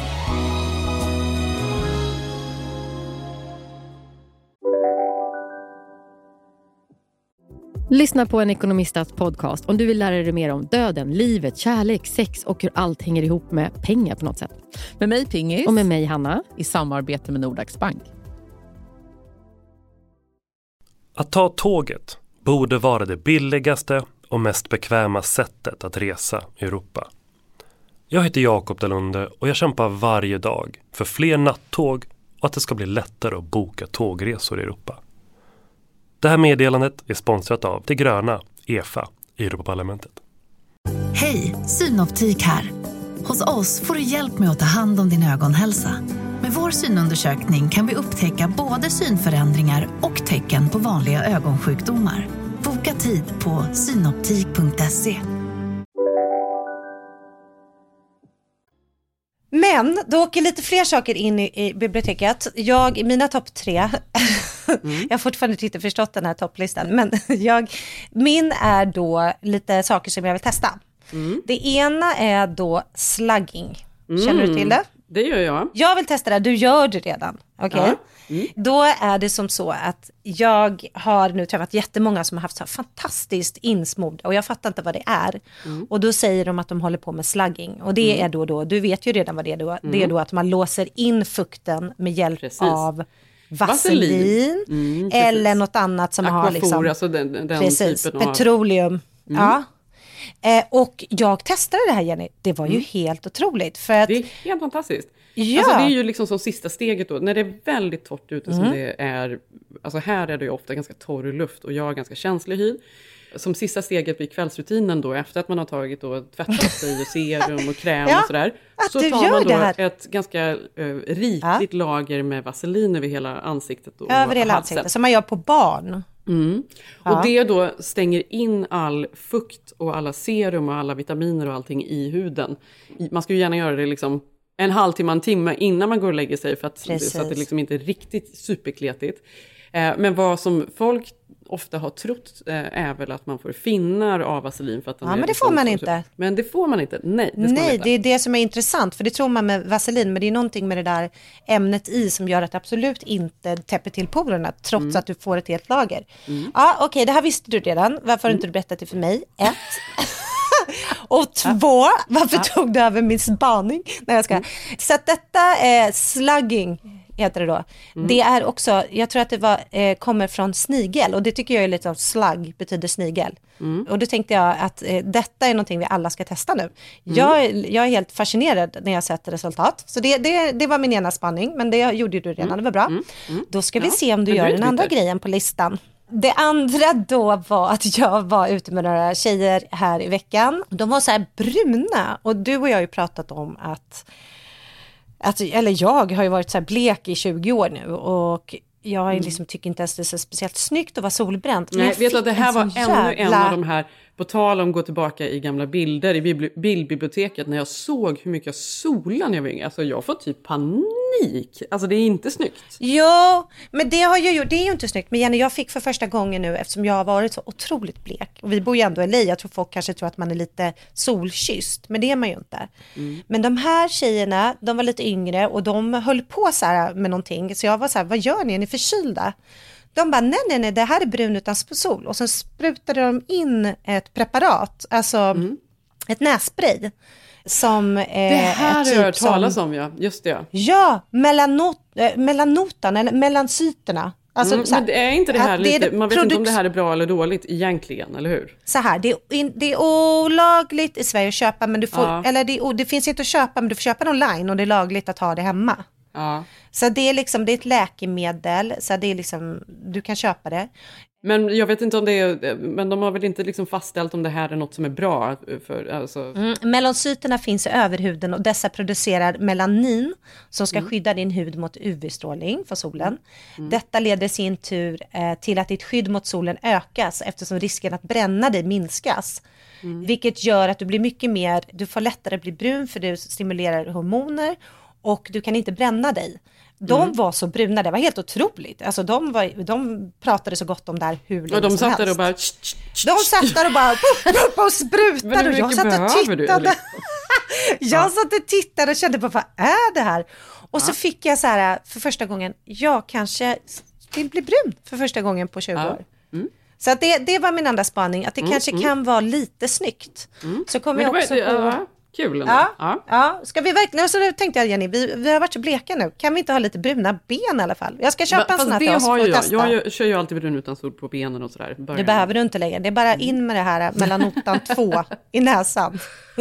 Lyssna på en ekonomistats podcast om du vill lära dig mer om döden, livet, kärlek, sex och hur allt hänger ihop med pengar på något sätt. Med mig Pingis. Och med mig Hanna. I samarbete med Nordax Bank. Att ta tåget borde vara det billigaste och mest bekväma sättet att resa i Europa. Jag heter Jakob Dalunde och jag kämpar varje dag för fler nattåg och att det ska bli lättare att boka tågresor i Europa. Det här meddelandet är sponsrat av det gröna EFA i Europaparlamentet. Hej, Synoptik här. Hos oss får du hjälp med att ta hand om din ögonhälsa. Med vår synundersökning kan vi upptäcka både synförändringar och tecken på vanliga ögonsjukdomar. Boka tid på synoptik.se. Men då åker lite fler saker in i biblioteket. Mina topp 3. Jag har fortfarande inte förstått den här topplistan. Men min är då lite saker som jag vill testa. Det ena är då slugging. Känner du till det? Det gör jag. Jag vill testa det. Du gör det redan. Okej. Ja. Då är det som så att jag har nu träffat jättemånga som har haft så fantastiskt insmord. Och jag fattar inte vad det är. Och då säger de att de håller på med slugging. Och det är då, du vet ju redan vad det är då. Det är då att man låser in fukten med hjälp av vaselin. Eller något annat som Aquaphor, har liksom. Alltså den precis, typen av petroleum. Ja. Och jag testade det här, Jenny. Det var ju helt otroligt. För att, det är helt fantastiskt. Ja. Alltså det är ju liksom som sista steget då. När det är väldigt torrt ute som det är. Alltså här är det ju ofta ganska torr luft och jag är ganska känslig hy. Som sista steget vid kvällsrutinen då, efter att man har tagit och tvättat sig och serum och kräm och sådär. Så tar man då ett ganska rikligt lager med vaselin över hela ansiktet. Och över hela ansiktet, som man gör på barn. Och det då stänger in all fukt och alla serum och alla vitaminer och allting i huden. Man ska ju gärna göra det liksom en halvtimme, en timme innan man går och lägger sig, för att, så att det liksom inte är riktigt superkletigt. Men vad som folk ofta har trott är väl att man får finnar av vaselin. För att men det får man inte. Men det får man inte. Nej, det är det som är intressant. För det tror man med vaselin. Men det är någonting med det där ämnet i som gör att det absolut inte täpper till porerna. Trots att du får ett helt lager. Ja, okej, det här visste du redan. Varför har du inte berättat det för mig? 1. Och 2, varför tog du över min spaning? Nej, jag ska. Så att detta är slugging heter det då. Det är också, jag tror att det kommer från snigel, och det tycker jag är lite av slug, betyder snigel. Och då tänkte jag att detta är någonting vi alla ska testa nu. Jag är helt fascinerad när jag sett resultat. Så det var min ena spaning, men det gjorde du redan, det var bra. Då ska vi se om du gör den andra grejen på listan. Det andra då var att jag var ute med några tjejer här i veckan. De var så här bruna, och du och jag har ju pratat om att eller jag har ju varit så här blek i 20 år nu, och jag liksom tycker inte ens det är så speciellt snyggt att vara solbränd. Nej, vet du att det här var ännu en av de här, på tal om att gå tillbaka i gamla bilder i bildbiblioteket, när jag såg hur mycket jag solade när jag var yngre. Alltså jag får typ panik. Alltså det är inte snyggt. Jo, men det har jag gjort. Det är ju inte snyggt. Men Jenny, jag fick för första gången nu, eftersom jag har varit så otroligt blek. Och vi bor ju ändå i LA. Jag tror folk kanske tror att man är lite solkysst. Men det är man ju inte. Men de här tjejerna, de var lite yngre. Och de höll på så här med någonting. Så jag var så här, vad gör ni? Är ni förkylda? De bara, nej, det här är brun utan sol. Och sen sprutade de in ett preparat, alltså ett nässpray. Som det här har jag hört talas om, ja. Just det. Ja, melanotan, eller melancyterna. Alltså, men är inte det här lite, man vet inte om det här är bra eller dåligt egentligen, eller hur? Så här, det är olagligt i Sverige att köpa, men du får, eller det finns inte att köpa, men du får köpa det online och det är lagligt att ha det hemma. Ja. Så det är liksom, det är ett läkemedel, så det är liksom, du kan köpa det. Men jag vet inte om det är, men de har väl inte liksom fastställt om det här är något som är bra för, alltså. Melanocyterna finns i överhuden och dessa producerar melanin som ska skydda din hud mot UV-strålning från solen. Detta leder i sin tur till att ditt skydd mot solen ökas eftersom risken att bränna dig minskas. Vilket gör att du blir mycket mer, du får lättare bli brun för du stimulerar hormoner och du kan inte bränna dig. De var så bruna, det var helt otroligt. Alltså de pratade så gott om det här hur länge de som satt där helst. och bara... De satt där och bara och sprutade. Och jag satt och tittade. Jag satt och tittade och kände på vad är det här? Och så fick jag så här för första gången, jag kanske vill bli brun för första gången på 20 år. Så att det var min andra spaning, att det kanske kan vara lite snyggt. Så kommer jag också på... Kul ändå. Ja. Ska vi verkligen, så tänkte jag, Jenny, vi har varit så bleka nu. Kan vi inte ha lite bruna ben i alla fall? Jag ska köpa en sån här till oss och testa. Jag kör ju alltid brun utan sol på benen och sådär. Det behöver du inte längre. Det är bara in med det här melanotan 2 i näsan.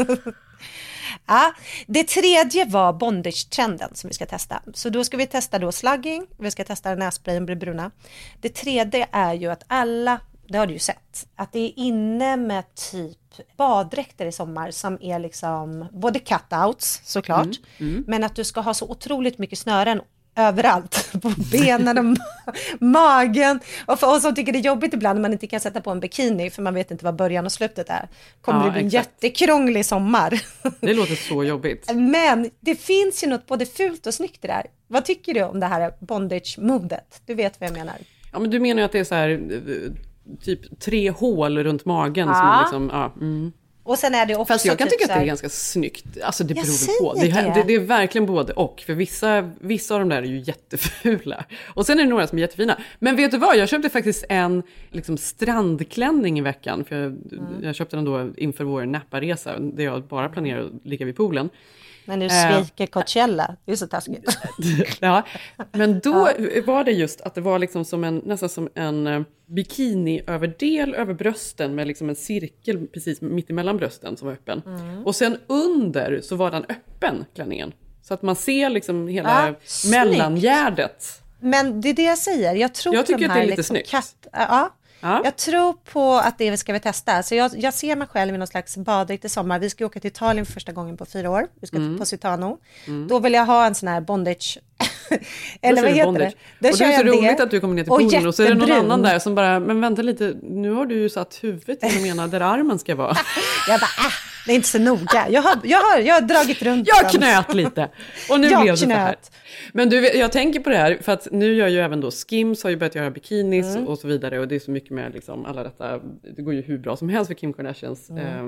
Ja, det tredje var bondage-trenden som vi ska testa. Så då ska vi testa då slugging, vi ska testa nässprayen blir bruna. Det tredje är ju att alla, det har du ju sett, att det är inne med typ baddräkter i sommar som är liksom både cutouts såklart, men att du ska ha så otroligt mycket snören överallt på benen och magen, och för oss som tycker det är jobbigt ibland när man inte kan sätta på en bikini för man vet inte vad början och slutet är, kommer det bli en jättekrånglig sommar. Det låter så jobbigt. Men det finns ju något både fult och snyggt i det här. Vad tycker du om det här bondage-modet? Du vet vad jag menar. Ja, men du menar ju att det är så här typ 3 hål runt magen som man liksom, Och sen är det också... Fast jag kan typ tycka att det är ganska snyggt. Alltså det beror på. Det är verkligen både och. För vissa av de där är ju jättefula. Och sen är det några som är jättefina. Men vet du vad? Jag köpte faktiskt en liksom strandklänning i veckan. För jag köpte den då inför vår Napa-resa. Där jag bara planerar att ligga vid poolen. Men nu sviker Coachella. Det är så taskigt. Ja, men då var det just att det var liksom nästan som en bikini-överdel över brösten med liksom en cirkel precis mitt emellan brösten som var öppen. Och sen under så var den öppen, klänningen. Så att man ser liksom hela mellangärdet. Men det är det jag säger. Jag tycker att det är lite snyggt. Jag tror på att det ska vi testa. Så jag ser mig själv i någon slags baddräkt i sommar. Vi ska åka till Italien för första gången på 4 år. Vi ska till Positano. Då vill jag ha en sån här bondage. Eller vad heter det? Och det är så roligt att du kommer ner till poolen och så är det någon annan där som bara, men vänta lite, nu har du ju satt huvudet i menar där armen ska vara. Jag bara, det är inte så noga. Jag har dragit runt. Jag knöt lite. Och nu blev det så här. Men du, jag tänker på det här, för att nu gör ju även då Skims har ju börjat göra bikinis och så vidare, och det är så mycket med liksom alla detta, det går ju hur bra som helst för Kim Kardashians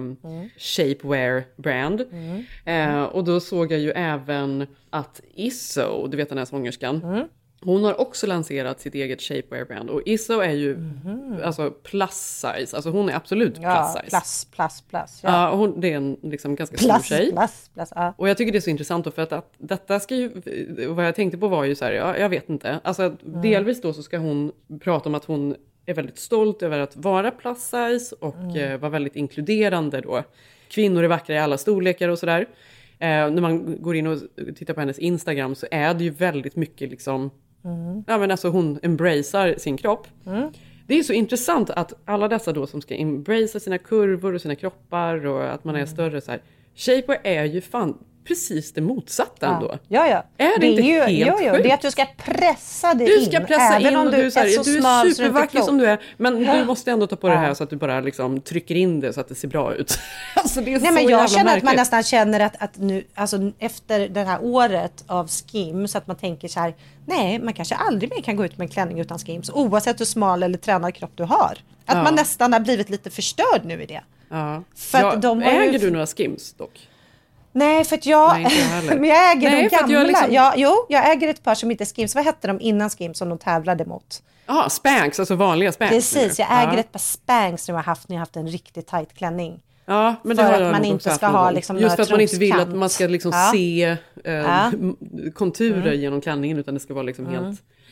shapewear brand. Och då såg jag ju även att Isso, du vet den här sångerskan, hon har också lanserat sitt eget shapewear-brand. Och Isso är ju alltså plus size. Alltså hon är absolut plus size. Plus. Ja, det är en liksom ganska stor tjej. Plus. Och jag tycker det är så intressant då, för att detta ska ju... Vad jag tänkte på var ju så här, jag vet inte. Alltså delvis då så ska hon prata om att hon är väldigt stolt över att vara plus size och vara väldigt inkluderande då. Kvinnor är vackra i alla storlekar och sådär. När man går in och tittar på hennes Instagram så är det ju väldigt mycket liksom... Ja, men alltså hon embracear sin kropp. Det är så intressant att alla dessa då som ska embracea sina kurvor och sina kroppar och att man är större så här. Shapewear är ju fan precis det motsatta ändå. Ja. Är det inte helt sjukt? Det är att du ska pressa dig in. Du ska pressa även in om och du är supervacker som du är. Men du måste ändå ta på det här så att du bara liksom trycker in det så att det ser bra ut. Alltså det är så men jag känner märkligt. att man nästan känner att nu, alltså efter det här året av Skims, så att man tänker så här, nej, man kanske aldrig mer kan gå ut med en klänning utan Skims, oavsett hur smal eller tränad kropp du har. Att man nästan har blivit lite förstörd nu i det. Ja. För att äger du några Skims dock? Nej, för att jag... men jag äger de gamla. Jag äger ett par som inte är Skims. Vad hette de innan Skims som de tävlade mot? Ja, Spanx, alltså vanliga Spanx. Precis, jag äger ett par Spanx som jag har haft när jag haft en riktigt tight klänning. Ja, men för det har att man inte ska ha liksom just för att man inte vill att man ska liksom se konturer genom klänningen, utan det ska vara liksom helt...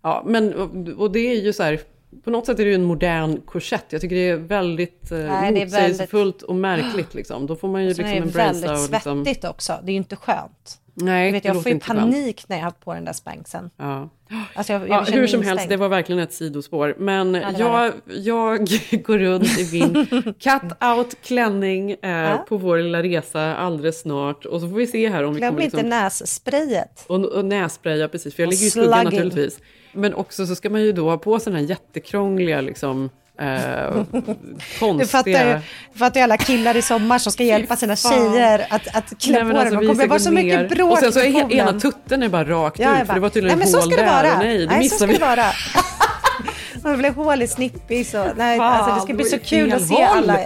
Ja, men och det är ju så här, på något sätt är det ju en modern korsett. Jag tycker det är väldigt motsägelsefullt och märkligt liksom. Då får man ju liksom embracea. Det är väldigt svettigt också. Det är ju inte skönt. Nej, jag får ju panik när jag har på den där spanksen. Ja. Alltså hur som helst, det var verkligen ett sidospår. Men jag går runt i min cut-out-klänning på vår lilla resa alldeles snart. Och så får vi se här om vi kommer inte nässprayet. Och nässpraya, precis. För jag ligger i skuggan naturligtvis. Men också så ska man ju då ha på sig den här jättekrångliga liksom... konstiga... Du fattar ju alla killar i sommar som ska hjälpa sina tjejer att klä på den. Det kommer vara så mycket bråk. Och sen så är ena tutten är bara rakt ut. För det var tydligen hål där. Nej, så ska det vara. Det blev hål i snippis. Det ska bli så kul att se alla...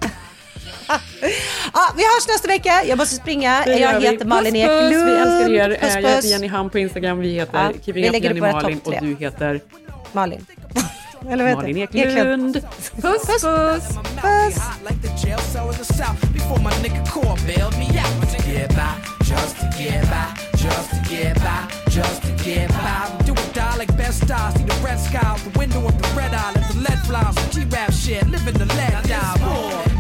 vi hörs nästa vecka. Jag måste springa. Jag heter Malin Eklund. Vi älskar er. Jag heter Jenny Ham på Instagram. Vi heter Keeping Up Jenny Malin. Och du heter Malin. Eller Malin Eklund. Puss, puss. Puss. Best styles, the window of the red eye, let the lead fly, G-rap shit, live in the lead dive.